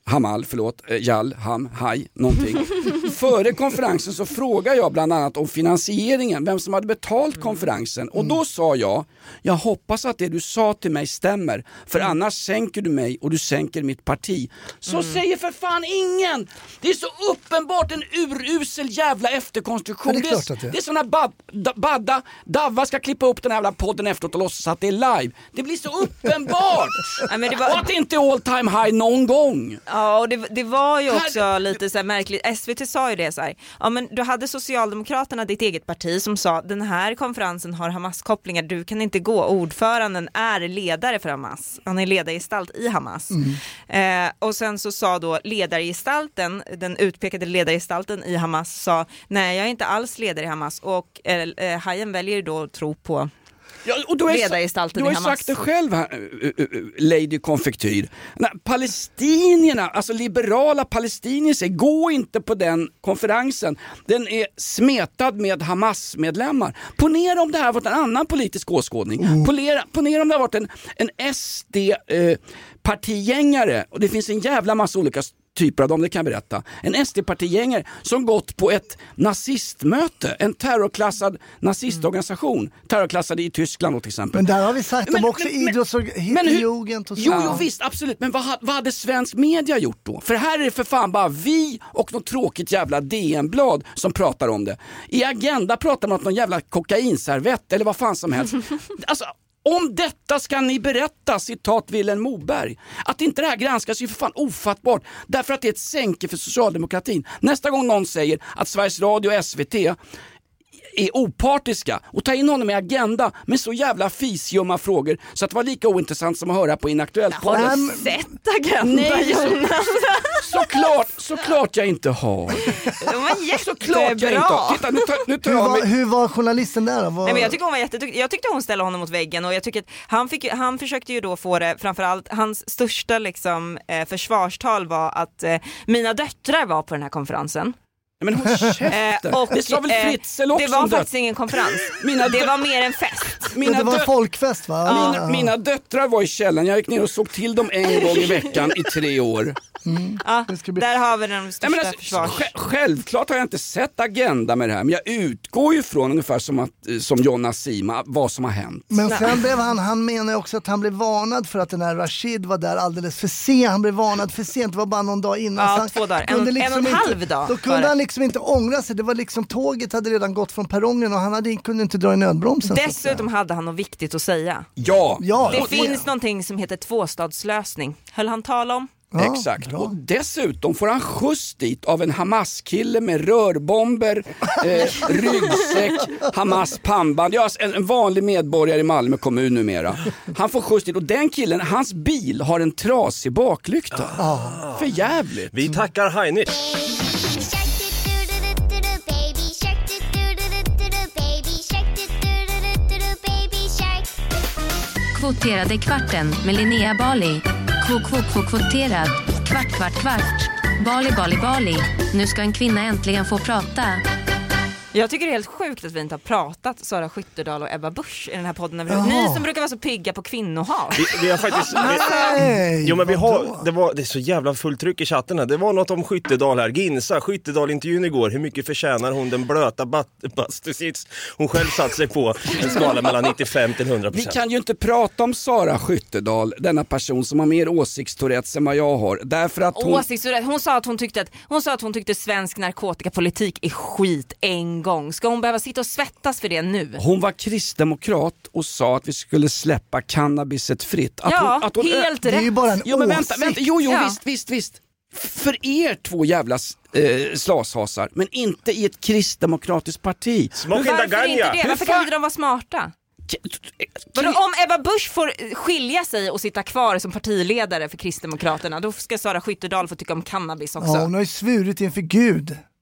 Hamal, Jal, Ham, Haj, någonting. Före konferensen så frågade jag bland annat om finansieringen, vem som hade betalt konferensen. Och då sa jag hoppas att det du sa till mig stämmer, för annars sänker du mig och du sänker mitt parti. Så säger för fan ingen! Det är så uppenbart en urusel jävla efterkonstruktion. Det är sån här Davva ska klippa upp den här jävla podden efteråt och låtsas att det är live. Det blir så uppenbart! Och att det inte är all time high någon gång. Ja, och det var ju också lite så här märkligt. SVT sa ju det så här. Ja, men du hade Socialdemokraterna, ditt eget parti, som sa den här konferensen har Hamas-kopplingar. Du kan inte gå. Ordföranden är ledare för Hamas. Han är ledargestalt i Hamas. Och sen så sa då ledargestalten, den utpekade ledargestalten i Hamas, sa nej, jag är inte alls ledare i Hamas. Och Hajen väljer då att tro på ledargestalten i Hamas. Du har sagt det själv här, Lady Konfektyr. Palestinierna, alltså liberala palestinier säger, gå inte på den konferensen. Den är smetad med Hamas-medlemmar. Ponera om det här varit en annan politisk åskådning. Ponera om det har varit en SD-partigängare, och det finns en jävla massa olika typer av dem, det kan jag berätta. En SD-partigängare som gått på ett nazistmöte, en terrorklassad nazistorganisation, terrorklassad i Tyskland då, till exempel. Men där har vi sagt om också idrotts- och hitlerjugend och så. Jo visst, absolut. Men vad hade svensk media gjort då? För här är det för fan bara vi och något tråkigt jävla DN-blad som pratar om det. I Agenda pratar man om någon jävla kokainservett eller vad fan som helst. Alltså, om detta ska ni berätta, citat Vilhelm Moberg. Att inte det här granskas är för fan ofattbart. Därför att det är ett sänke för socialdemokratin. Nästa gång någon säger att Sveriges Radio och SVT är opartiska och ta in honom i Agenda med så jävla fisjumma frågor så att det var lika ointressant som att höra på Inaktuellt. Har du sett Agenda? Nej, såklart jag inte har. De var jättebra. Såklart jag inte har. Titta, nu tar jag mig. Hur var journalisten där då? Nej, men jag tycker hon var jätteduktig. Jag tyckte hon ställde honom mot väggen, och jag tycker att han försökte ju då få det, framförallt hans största liksom, försvarstal var att mina döttrar var på den här konferensen. Men hon käften. Det sa väl Fritzl också. Det var faktiskt ingen konferens. Det var mer en fest. Det var en folkfest, va? Mina döttrar var i källaren. Jag gick ner och såg till dem en gång i veckan i 3 år. Ja, där har vi den största försvars. Självklart har jag inte sett Agenda med det här, men jag utgår ju från ungefär som John Nasima vad som har hänt. Men sen blev han menar också att han blev varnad för att den här Rashid var där alldeles för sent. Han blev varnad för sent, det var bara någon dag innan. Ja, 2 dagar, en och en halv dag. Då kunde han liksom inte ångra sig. Det var liksom, tåget hade redan gått från perrongen och han kunde inte dra i nödbromsen. Dessutom hade han något viktigt att säga. Ja. Det finns någonting som heter tvåstadslösning. Höll han tala om? Ja, exakt. Bra. Och dessutom får han skjuts dit av en Hamas-kille med rörbomber, ryggsäck, Hamas-pannband. Jag är en vanlig medborgare i Malmö kommun numera. Han får skjuts dit, och den killen, hans bil har en trasig baklykta. För jävligt. Vi tackar Heinrich. Kvoterade kvarten med Linnea Bali. Kvoterad. Kvart. Bali. Nu ska en kvinna äntligen få prata. Jag tycker det är helt sjukt att vi inte har pratat Sara Skyttedal och Ebba Busch i den här podden. Ni som brukar vara så pigga på kvinnohat. Vi har faktiskt... det är så jävla fulltryck i chatten här. Det var något om Skyttedal här. Ginsa, Skyttedal-intervjun igår. Hur mycket förtjänar hon den blöta bastusits hon själv satt sig på en skala mellan 95 till 100%? Vi kan ju inte prata om Sara Skyttedal, denna person som har mer åsiktstourettes än vad jag har. Därför att hon sa att hon tyckte svensk narkotikapolitik är skit en gång. Ska hon behöva sitta och svettas för det nu? Hon var kristdemokrat och sa att vi skulle släppa cannabiset fritt. Helt rätt. Det är ju bara en men vänta. Ja. Visst. För er 2 jävla slashasar, men inte i ett kristdemokratiskt parti. Varför inte det? Varför kan inte de vara smarta? Om Ebba Busch får skilja sig och sitta kvar som partiledare för Kristdemokraterna, då ska Sara Skyttedal få tycka om cannabis också. Ja, hon har ju svurit inför Gud.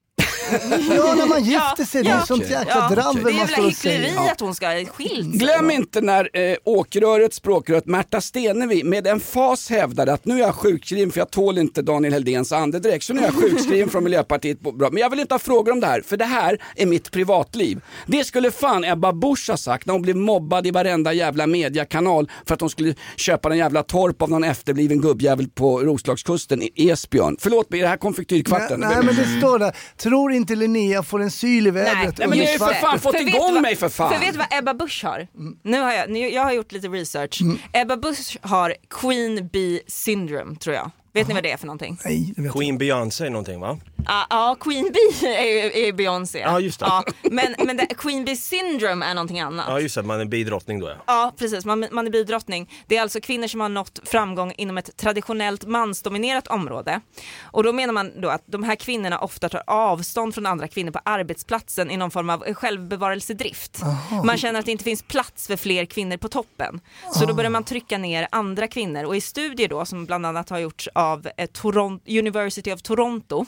Ja, när man gifter sig, det är sånt jäkla dravel man står och säger. Det är väl att hon ska ha skilt sig. Glöm inte när språkröret Märta Stenevi med en fas hävdade att nu är jag sjukskriven för jag tål inte Daniel Heldéns andedräkt, så nu är jag sjukskriven från Miljöpartiet. Men jag vill inte ha frågor om det här, för det här är mitt privatliv. Det skulle fan Ebba Busch ha sagt när hon blev mobbad i varenda jävla mediakanal för att hon skulle köpa en jävla torp av någon efterbliven gubbjävel på Roslagskusten i Esbjörn. Förlåt mig, det här konfektyrkvarten. Nej, men det står där. Tror inte Linnea får en syl i vädret. Nej, men ni har ju för fan fått igång mig för fan. För vet du vad Ebba Busch har? Jag har gjort lite research. Ebba Busch har Queen Bee syndrome, tror jag. Vet ni vad det är för någonting? Nej, det vet Queen Beyoncé är någonting, va? Ja, Queen Bee är Beyoncé. Ja, just det. Ja, men Queen Bee syndrome är någonting annat. Ja, just det. Man är bidrottning då. Ja, precis. Man är bidrottning. Det är alltså kvinnor som har nått framgång inom ett traditionellt mansdominerat område. Och då menar man då att de här kvinnorna ofta tar avstånd från andra kvinnor på arbetsplatsen i någon form av självbevarelsedrift. Man känner att det inte finns plats för fler kvinnor på toppen. Så då börjar man trycka ner andra kvinnor. Och i studier då, som bland annat har gjorts av University of Toronto,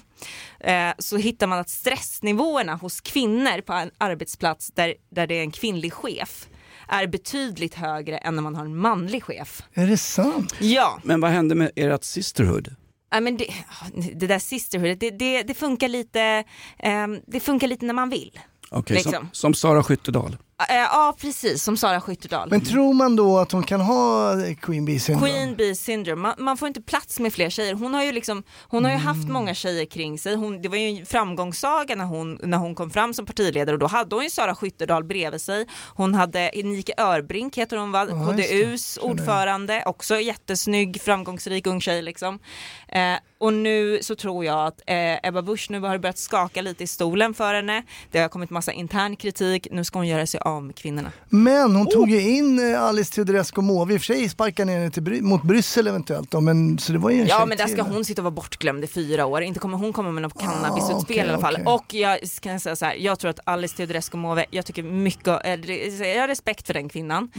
så hittar man att stressnivåerna hos kvinnor på en arbetsplats där det är en kvinnlig chef är betydligt högre än när man har en manlig chef. Är det sant? Ja. Men vad hände med ert sisterhood? Ja, men det där sisterhood, det funkar lite, det funkar lite när man vill. Okej, liksom. som Sara Skyttedal. Ja, precis, som Sara Skyttedal. Men tror man då att hon kan ha Queen Bee syndrome? Queen Bee syndrome. Man får inte plats med fler tjejer. Hon har ju haft många tjejer kring sig. Det var ju en framgångssaga när hon kom fram som partiledare, och då hade hon ju Sara Skyttedal bredvid sig. Hon hade Nike Örbrink, heter hon, va? KDUs ordförande, också jättesnygg, framgångsrik ung tjej liksom. Och nu så tror jag att Ebba Busch nu har börjat skaka lite i stolen för henne. Det har kommit massa intern kritik. Nu ska hon göra sig av med kvinnorna. Men hon tog ju in Alice Teodorescu Måwe. I och för sig sparkade ner henne mot Bryssel eventuellt. Då, men, så det var ju men där ska hon sitta och vara bortglömd i 4 år. Inte kommer hon komma med något cannabisutspel i alla fall. Okay. Och jag kan säga så här, jag tror att Alice Teodorescu Måwe, jag tycker mycket, jag har respekt för den kvinnan.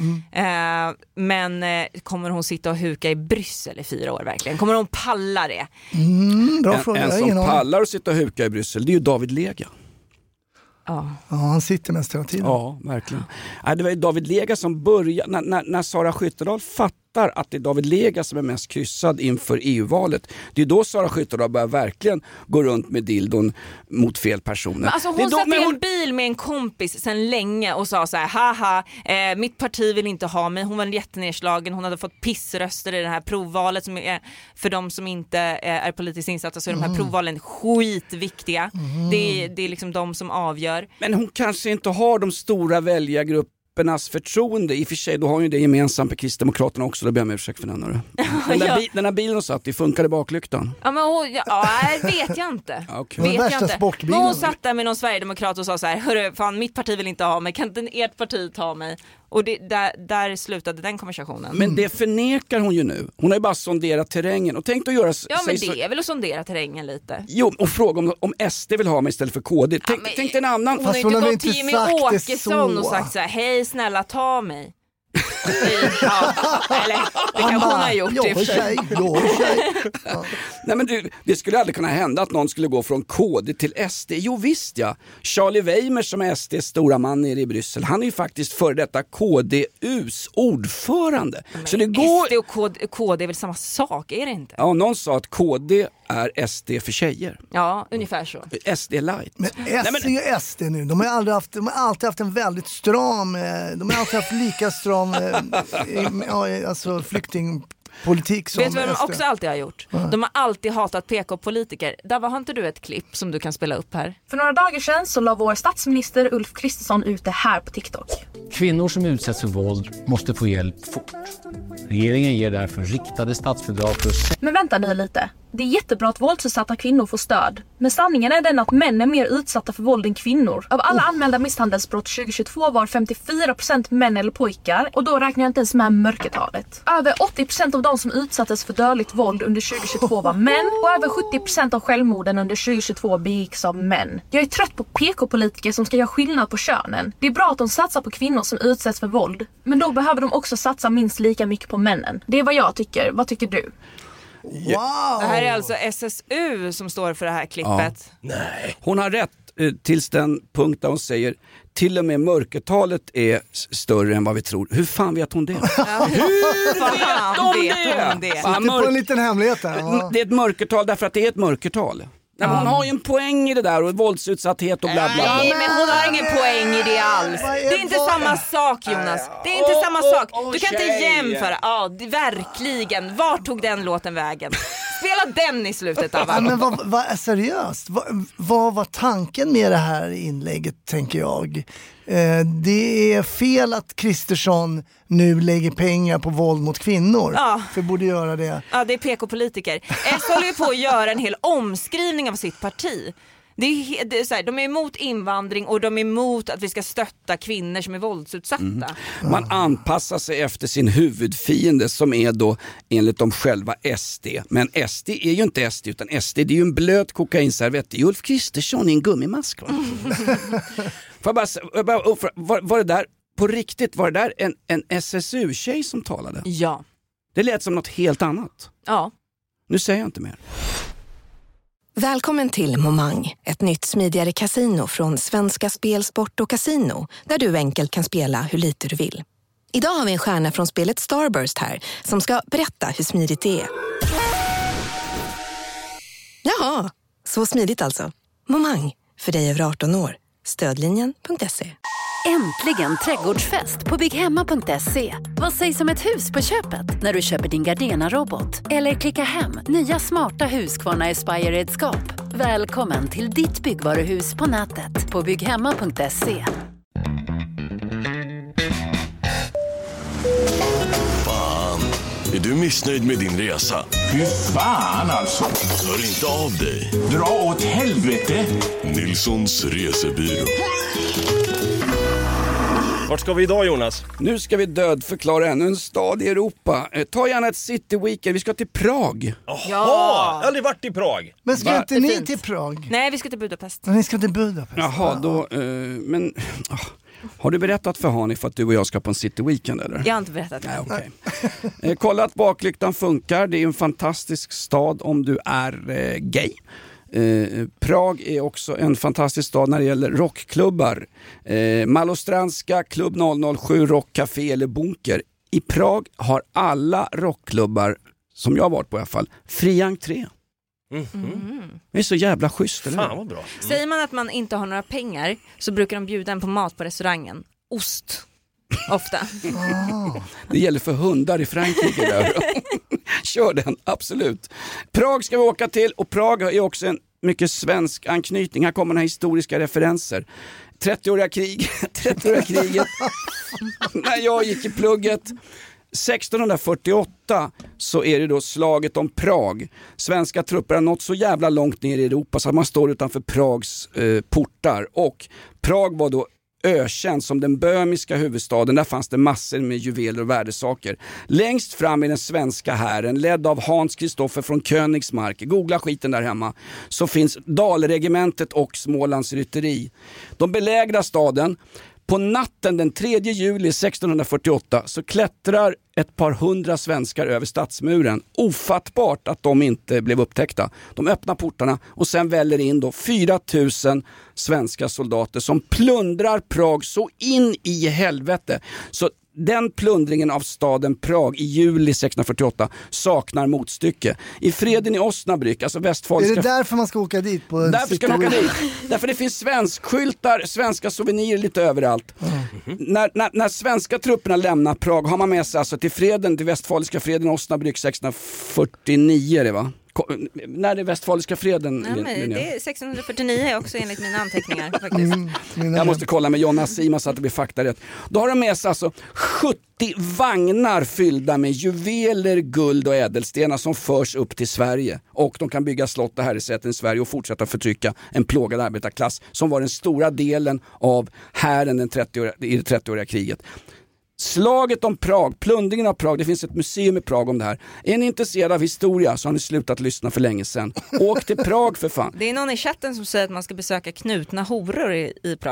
Men kommer hon sitta och huka i Bryssel i 4 år verkligen? Kommer hon palla det? Bra fråga. En som pallar att sitta och huka i Bryssel, det är ju David Lega. Ja, han sitter mest hela tiden. Ja, verkligen. Det var ju David Lega som började, när Sara Skyttedal fattar att det är David Lega som är mest kryssad inför EU-valet. Det är då Sara Skyttedal börjar verkligen gå runt med dildon mot fel personer. Men alltså hon satt i en bil med en kompis sedan länge och sa så här: haha, mitt parti vill inte ha mig. Hon var jättenedslagen, hon hade fått pissröster i det här provvalet som är, för de som inte är politiskt insatta så är de här provvalen skitviktiga. Det är liksom de som avgör. Men hon kanske inte har de stora väljargruppernas förtroende. I och för sig, då har hon ju det gemensamt med Kristdemokraterna också. Då ber jag med ursäkt för den. Den här bilen hon satt i, funkade baklyktan? Ja, men vet jag inte. Okay. Vet jag inte. Men hon satt där med någon sverigedemokrat och sa så här: hörru, fan, mitt parti vill inte ha mig. Kan inte ert parti ta mig? Och där slutade den konversationen. Men det förnekar hon ju nu. Hon har ju bara sonderat terrängen och tänkt att göra... Ja, men det är väl att sondera terrängen lite. Jo, och fråga om SD vill ha mig istället för KD. Tänk en annan... Hon har inte gått till Jimmy Åkesson och sagt så här: hej, snälla, ta mig. Eller det kan hon ha gjort i och för sig. Nej, men det skulle aldrig kunna hända att någon skulle gå från KD till SD. Jo visst ja. Charlie Weimer som är SDs stora man nere i Bryssel, han är ju faktiskt före detta KDUs ordförande. Men så det går... SD och KD är väl samma sak, är det inte? Ja, någon sa att KD är SD för tjejer. Ja, ungefär så. SD light. Men SD nu, de har alltid haft en väldigt stram, de har alltid haft lika stram alltså flyktingpolitik som Vet du vad de också alltid har gjort? De har alltid hatat PK-politiker. Där har inte du ett klipp som du kan spela upp här? För några dagar sedan så la vår statsminister Ulf Kristersson ut det här på TikTok. Kvinnor som utsätts för våld måste få hjälp fort. Regeringen ger därför riktade statsbidrag för... Men vänta nu lite. Det är jättebra att våldsutsatta kvinnor får stöd. Men sanningen är den att män är mer utsatta för våld än kvinnor. Av alla anmälda misshandelsbrott 2022 var 54% män eller pojkar. Och då räknar jag inte ens med mörkertalet. Över 80% av de som utsattes för dödligt våld under 2022 var män. Och över 70% av självmorden under 2022 begicks av män. Jag är trött på PK-politiker som ska göra skillnad på könen. Det är bra att de satsar på kvinnor som utsätts för våld. Men då behöver de också satsa minst lika mycket på männen. Det är vad jag tycker. Vad tycker du? Wow. Det här är alltså SSU som står för det här klippet. Ja. Nej. Hon har rätt. tills den punkt där hon säger till och med mörkertalet är större än vad vi tror. Hur fan vet hon det? Ja, hur fan vet hon det? Det är på en liten hemlighet där. Ja. Det är ett mörkertal därför att det är ett mörkertal. Nej, hon har ju en poäng i det där och våldsutsatthet och bla bla bla. Nej, men hon har ingen poäng i det alls. Det är inte samma sak, Jonas. Det är inte samma sak. Du kan inte jämföra. Ja, verkligen. Var tog den låten vägen? Spela den i slutet av men vad seriöst? Vad var tanken med det här inlägget, tänker jag? Det är fel att Kristersson nu lägger pengar på våld mot kvinnor. Ja. För borde göra det. Ja, det är PK-politiker. S håller ju på att göra en hel omskrivning av sitt parti. Det är så här, de är emot invandring och de är emot att vi ska stötta kvinnor som är våldsutsatta. Man anpassar sig efter sin huvudfiende som är då enligt dem själva SD. Men SD är ju inte SD utan SD det är ju en blöt kokainservett. Det är Ulf Kristersson i en gummimask. Var det där på riktigt, var det där en SSU-tjej som talade? Ja. Det lät som något helt annat. Ja. Nu säger jag inte mer. Välkommen till Momang, ett nytt smidigare kasino från Svenska Spel, Sport och Casino, där du enkelt kan spela hur lite du vill. Idag har vi en stjärna från spelet Starburst här som ska berätta hur smidigt det är. Jaha, så smidigt alltså. Momang, för dig över 18 år. Stödlinjen.se. Äntligen trädgårdsfest på bygghemma.se. Vad sägs om ett hus på köpet när du köper din Gardena-robot? Eller klicka hem nya smarta Husqvarna Aspire-redskap. Välkommen till ditt byggvaruhus på nätet på bygghemma.se. Fan, är du missnöjd med din resa? Fy fan alltså. Hör inte av dig. Dra åt helvete. Nilssons resebyrå. Vart ska vi idag, Jonas? Nu ska vi dödförklara ännu en stad i Europa. Ta gärna ett city weekend. Vi ska till Prag. Jaha, jag har aldrig varit i Prag. Men ska inte ni till Prag? Nej, vi ska till Budapest. Ni ska till Budapest. Jaha, då... men... Har du berättat för Hanif att du och jag ska på en city weekend eller? Jag har inte berättat. Nej, okay. Kolla att baklyktan funkar. Det är en fantastisk stad om du är gay. Prag är också en fantastisk stad när det gäller rockklubbar. Malostranska, Klubb 007, Rockcafé eller Bunker. I Prag har alla rockklubbar, som jag har varit på i alla fall, fri entré. Det är så jävla schysst, eller? Fan vad bra. Säger man att man inte har några pengar så brukar de bjuda en på mat på restaurangen. Ost. Ofta. Det gäller för hundar i Frankrike där. Kör den, absolut. Prag ska vi åka till och Prag är också en mycket svensk anknytning. Här kommer några historiska referenser. 30-åriga kriget. När jag gick i plugget 1648 så är det då slaget om Prag. Svenska trupper har nått så jävla långt ner i Europa så att man står utanför Prags portar. Och Prag var då ökänd som den böhmiska huvudstaden. Där fanns det massor med juveler och värdesaker. Längst fram i den svenska hären, ledd av Hans Kristoffer från Königsmark, googla skiten där hemma, så finns Dalregementet och Smålands rytteri. De belägrar staden. På natten den 3 juli 1648 så klättrar ett par hundra svenskar över stadsmuren. Ofattbart att de inte blev upptäckta. De öppnar portarna och sen väller in då 4 000 svenska soldater som plundrar Prag så in i helvete. Så den plundringen av staden Prag i juli 1648 saknar motstycke. I freden i Osnabrück, alltså västfaliska... Är det därför man ska åka dit? Därför ska man åka dit. Därför det finns svenskskyltar, svenska souvenirer lite överallt. När svenska trupperna lämnar Prag har man med sig alltså till västfaliska freden i Osnabrück 1649, det va? När är västfaliska freden? Ja, men det är 1649 också enligt mina anteckningar faktiskt. Jag måste kolla med Jonna Sima så att det blir fakta rätt. Då har de med sig alltså 70 vagnar fyllda med juveler, guld och ädelstenar som förs upp till Sverige. Och de kan bygga slott och herresäten i Sverige och fortsätta förtrycka en plågad arbetarklass som var den stora delen av hären i det 30-åriga kriget. Slaget om Prag, plundringen av Prag, det finns ett museum i Prag om det här. Är ni intresserade av historia så har ni slutat lyssna för länge sedan. Åk till Prag för fan. Det är någon i chatten som säger att man ska besöka knutna horor i Prag.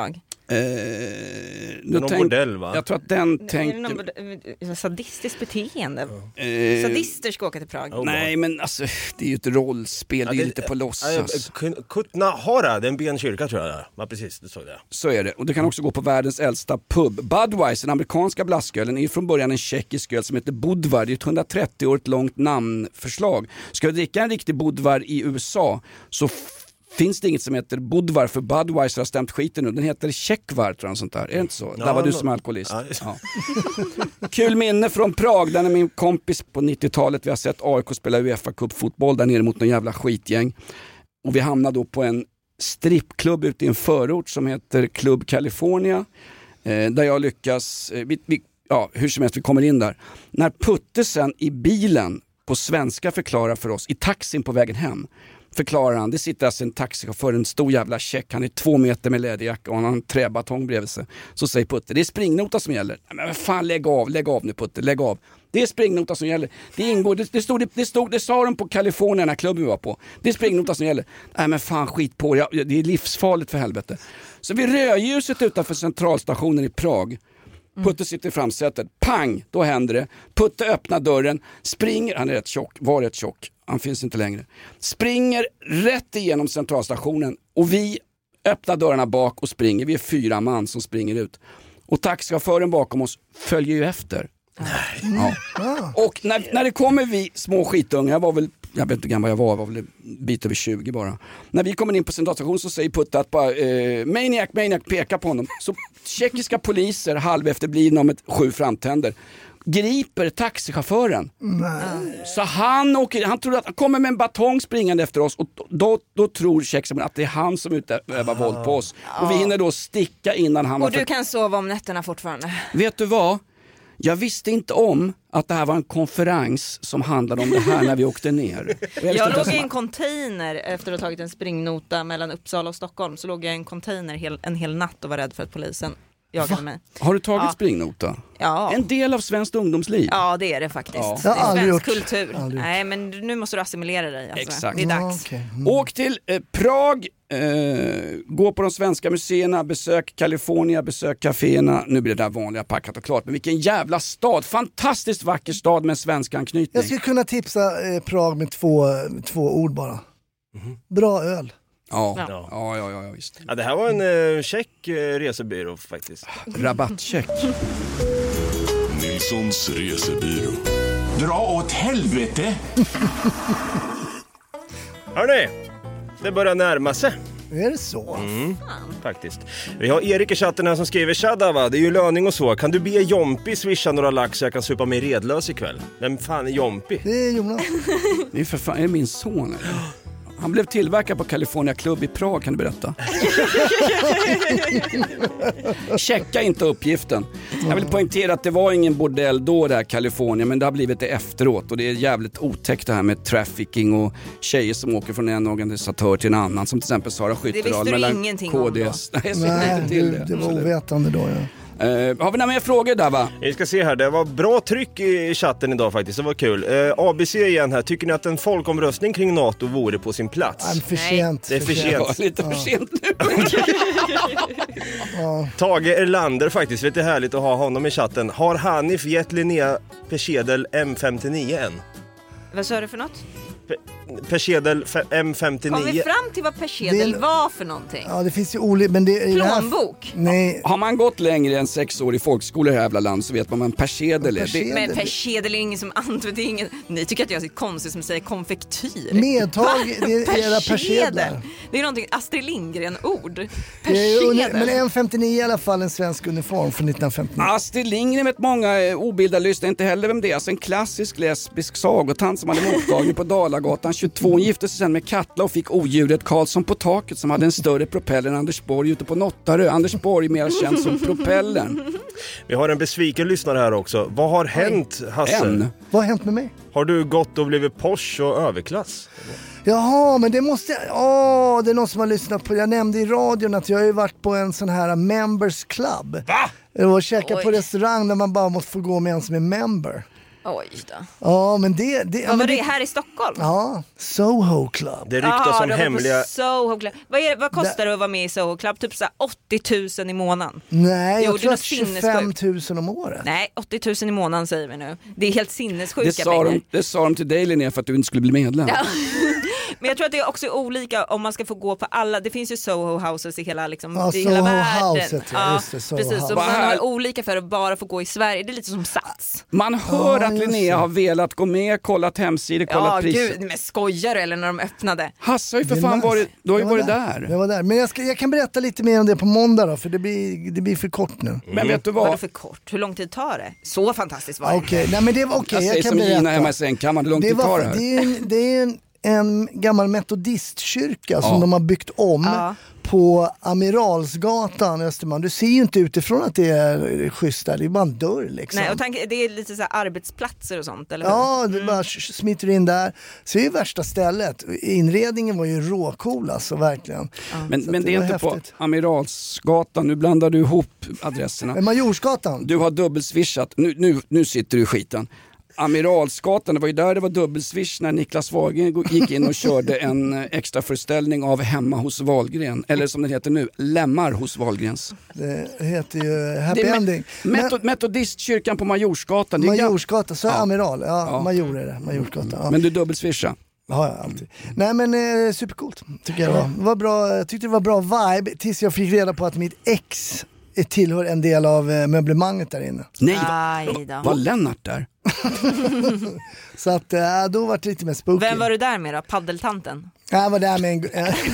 någon bordell, va? Jag tror att den tänker... Sadistiskt beteende. Sadister ska åka till Prag. Nej, men alltså, det är ju ett rollspel, det är lite på låtsas. Kutna-Hora, det är en benkyrka tror jag. Ja, precis, det såg jag. Så är det, och du kan också gå på världens äldsta pub. Budweiser, den amerikanska blaskölen, är från början en tjeckisk öl som heter Budvar. Det är ett 130-årigt långt namnförslag. Ska du dricka en riktig Budvar i USA så finns det inget som heter Budvar, för Budweiser har stämt skiten nu. Den heter Tjeckvar, tror jag, sånt där. Är det inte så? Där var du som alkoholist. Ja. Kul minne från Prag. Där är min kompis på 90-talet. Vi har sett AIK spela UEFA Cup-fotboll där nere mot någon jävla skitgäng. Och vi hamnade då på en strippklubb ute i en förort som heter Club California. Där jag lyckas... hur som helst, vi kommer in där. När Putte sen i bilen på svenska förklarar för oss, i taxin på vägen hem, förklarar han, det sitter alltså en taxichaufför, en stor jävla check, han är 2 meter med läderjacka och han har en träbatong bredvid sig. Så säger Putte, det är springnota som gäller. Men fan, lägg av nu Putte, lägg av. Det är springnota som gäller. Det ingår, det sa de på Kalifornien när klubben vi var på. Det är springnota som gäller. Nej men fan, skit på det, det är livsfarligt för helvete. Så vid rödljuset utanför centralstationen i Prag, Putte sitter i framsätet, pang, då händer det. Putte öppnar dörren, springer, han är var rätt tjock, han finns inte längre. Springer rätt igenom centralstationen och vi öppnar dörrarna bak och springer. Vi är 4 man som springer ut. Och taxichauffören bakom oss följer ju efter. Ja. Och när det kommer vi små skitungar, jag vet inte hur gammal jag var väl en bit över 20 bara. När vi kommer in på centralstationen så säger Putte att bara Maniac pekar på honom. Så tjeckiska poliser, halv efterblivna med 7 framtänder, griper taxichauffören. Så han tror att han kommer med en batong springande efter oss, och då tror tjeckisen att det är han som utövar våld på oss. Och vi hinner då sticka innan han... Och du kan sova om nätterna fortfarande. Vet du vad? Jag visste inte om att det här var en konferens som handlade om det här när vi åkte ner. Jag låg i en container efter att ha tagit en springnota mellan Uppsala och Stockholm. Så låg jag i en container en hel natt och var rädd för att polisen jagade mig. Har du tagit springnota? Ja. En del av svenskt ungdomsliv. Ja, det är det faktiskt. Ja. Det är svensk kultur. Nej, men nu måste du assimilera dig. Alltså. Exakt. Det är dags. Åk till Prag, gå på de svenska museerna, besök California, besök kaféerna. Nu blir det där vanliga packat och klart. Men vilken jävla stad. Fantastiskt vacker stad med svensk anknytning. Jag skulle kunna tipsa Prag med två ord bara. Bra öl. Ja, visst. Ja, det här var en check resebyrå faktiskt. Rabattcheck. Nilssons resebyrå. Dra åt helvete! Hörrni, det börjar närma sig. Är det så? Faktiskt. Vi har Erik i chatten här som skriver: Tjadava, det är ju löning och så. Kan du be Jompi swisha några lax så jag kan supa mig redlös ikväll? Vem fan är Jompi? Det är Jonas. Det är för fan, är det min son? Han blev tillverkad på California Club i Prag, kan du berätta? Checka inte uppgiften. Jag vill poängtera att det var ingen bordell då där California, men det har blivit det efteråt. Och det är jävligt otäckt det här med trafficking och tjejer som åker från en organisatör till en annan. Som till exempel Sara Skyttedal mellan ingenting KDS. om då. Nej, det var ovetande då, ja. Har vi några mer frågor där, va? Vi ska se här, det var bra tryck i chatten idag faktiskt, det var kul. ABC igen här, tycker ni att en folkomröstning kring NATO vore på sin plats? För sent. Det är för sent. Ja, lite för sent nu. Tage Erlander faktiskt, vet det är härligt att ha honom i chatten. Har Hanif gett Linnea Persedel M59 än? Vad sa du för något? Persedel M59. Kom vi fram till vad Persedel var för någonting? Ja, det finns ju olika, men det är plånbok. Nej. Har man gått längre än 6 år i folkskola i det här jävla land så vet man vad en persedel är. Men persedel är ingen som använder ingen. Ni tycker att jag är så konstigt som säger konfektyr. Medtag, det är era persedlar. Det är någonting Astrid Lindgren-ord. Men M59 är i alla fall en svensk uniform från 1959. Astrid Lindgren vet många obildade lyssnar inte heller vem det är. Alltså en klassisk lesbisk sagotant som hade mottagning på Dalagatan 22. Hon gifte sig sen med Katla och fick odjuret Karlsson på taket som hade en större propeller än Anders Borg ute på Nottarö. Anders Borg mer känd som propellern. Vi har en besviken lyssnare här också. Vad har hänt, Hasse? Vad har hänt med mig? Har du gått och blivit Porsche och överklass? Jaha, men det måste jag... det är någon som har lyssnat på... Jag nämnde i radion att jag har ju varit på en sån här members club. Va? Och käkat på restaurang där man bara måste få gå med en som är member. Oj då. Ja, men det Vad var det här i Stockholm? Ja, Soho Club. Det ryktas om hemliga... Soho Club. Vad kostar det att vara med i Soho Club? Typ så 80 000 i månaden. Nej, jag tror det att 25 000 om året. Nej, 80 000 i månaden säger vi nu. Det är helt sinnessjuka pengar. Det sa de till dig, Linnea, för att du inte skulle bli medlem. Ja. Men jag tror att det är också olika om man ska få gå på alla. Det finns ju Soho Houses i hela, liksom, i hela världen. Houset, ja, just det, Soho precis. House. Så man har olika för att bara få gå i Sverige. Det är lite som Sats. Man hör att Linnea har velat gå med, kollat hemsidor, kollat priser. Ja, gud, men skojar eller när de öppnade. Hasse har ju för fan varit, du har ju varit där. Jag var där. Men jag kan berätta lite mer om det på måndag då, för det blir för kort nu. Men vet du vad? Vadå för kort? Hur lång tid tar det? Så fantastiskt var det. Okej, nej men det var okej. Jag kan berätta. Gina hemma i sängkammaren, hur lång tid tar det här? Det är en gammal metodistkyrka som de har byggt om på Amiralsgatan i Östermalm. Du ser ju inte utifrån att det är schysst där, det är bara en dörr liksom. Nej, och det är lite så här arbetsplatser och sånt, eller hur? Ja, du bara smiter in där. Så det är ju värsta stället. Inredningen var ju råcool alltså, verkligen. Men det är inte häftigt. På Amiralsgatan, nu blandar du ihop adresserna. Majorsgatan. Du har dubbelswishat, nu sitter du i skiten. Amiralsgatan, det var ju där det var dubbelswish när Niklas Wahlgren gick in och körde en extra föreställning av Hemma hos Wahlgren, eller som det heter nu, Lämmar hos Wahlgrens. Det heter ju Happy Ending. Metodistkyrkan på Majorsgatan. Majorsgatan, så är Amiral. Ja, Major är det. Majorsgatan. Ja. Men du dubbelswisha? Ja, alltid. Nej men supercoolt tycker jag det var bra. Jag tyckte det var bra vibe tills jag fick reda på att mitt ex tillhör en del av möblemanget där inne. Nej, var Lennart där? Så att då var det lite mer spooky. Vem var du där med då? Paddeltanten? Jag var där med en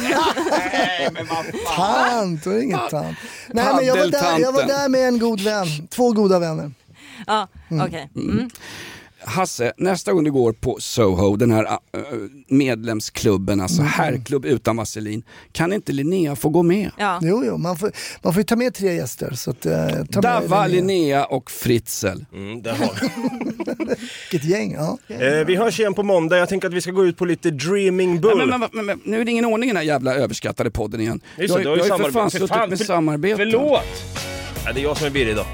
tant, det var ingen tant. Nej, men jag var där med en god vän, 2 goda vänner. Ja, okej. Hasse, nästa gång du går på Soho, den här medlemsklubben, alltså herrklubb utan vaselin, kan inte Linnea få gå med? Ja. Jo, man får ju ta med 3 gäster. Så att, Dava, Linnea och Fritzl. Där har vi. Vilket gäng, ja. Vi hörs igen på måndag, jag tänker att vi ska gå ut på lite Dreaming Bull. Men nu är det ingen ordning i den här jävla överskattade podden igen. Du har ju för fan suttit med samarbete. Förlåt! Ja, det är jag som är Birre idag.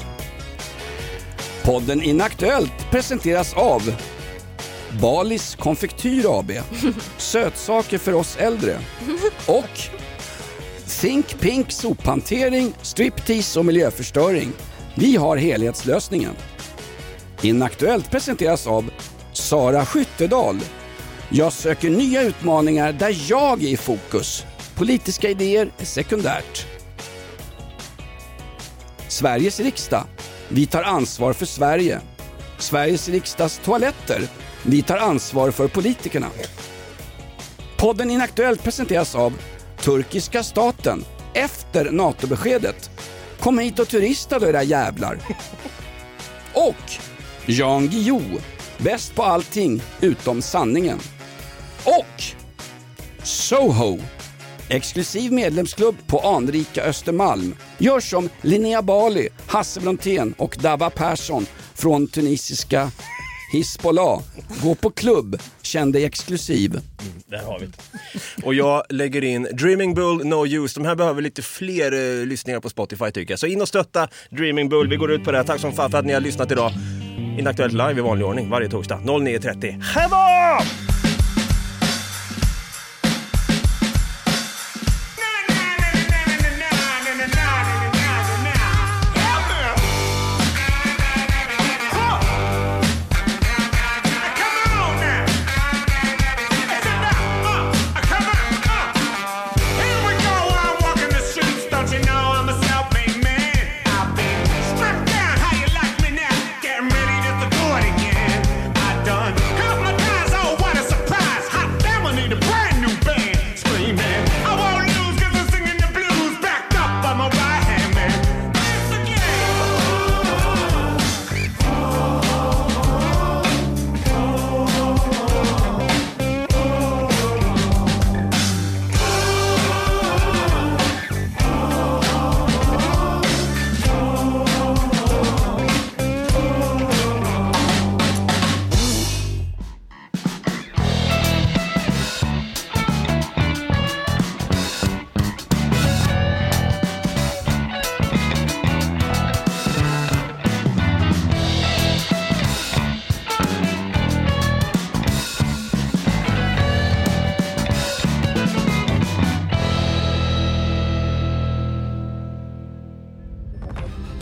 Podden Inaktuellt presenteras av Balis Konfektyr AB, sötsaker för oss äldre, och Think Pink sophantering, striptease och miljöförstöring. Vi har helhetslösningen. Inaktuellt presenteras av Sara Skyttedal. Jag söker nya utmaningar där jag är i fokus. Politiska idéer är sekundärt. Sveriges riksdag. Vi tar ansvar för Sverige. Sveriges riksdags toaletter. Vi tar ansvar för politikerna. Podden Inaktuellt presenteras av turkiska staten. Efter NATO-beskedet. Kom hit och turista då, era jävlar. Och Jan Guillou. Bäst på allting utom sanningen. Och Soho. Exklusiv medlemsklubb på anrika Östermalm. Gör som Linnea Bali, Hasse Brontén och Dava Persson från tunisiska Hizbollah. Gå på klubb, känn dig exklusiv. Där har vi det. Och jag lägger in Dreaming Bull, No Use. De här behöver lite fler lyssningar på Spotify tycker jag. Så in och stötta Dreaming Bull. Vi går ut på det här. Tack som fan för att ni har lyssnat idag. Inaktuellt live i vanlig ordning varje torsdag 09.30. Hemma! What is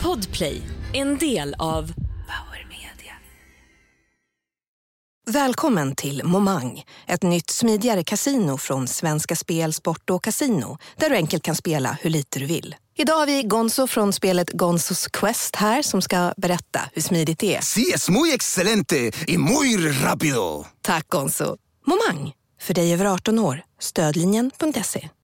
Podplay, en del av Power Media. Välkommen till Momang, ett nytt smidigare kasino från Svenska Spel, Sport och Casino, där du enkelt kan spela hur lite du vill. Idag har vi Gonzo från spelet Gonzos Quest här som ska berätta hur smidigt det är. Sí, es muy excelente y muy rápido. Tack Gonzo. Momang, för dig över 18 år. Stödlinjen.se.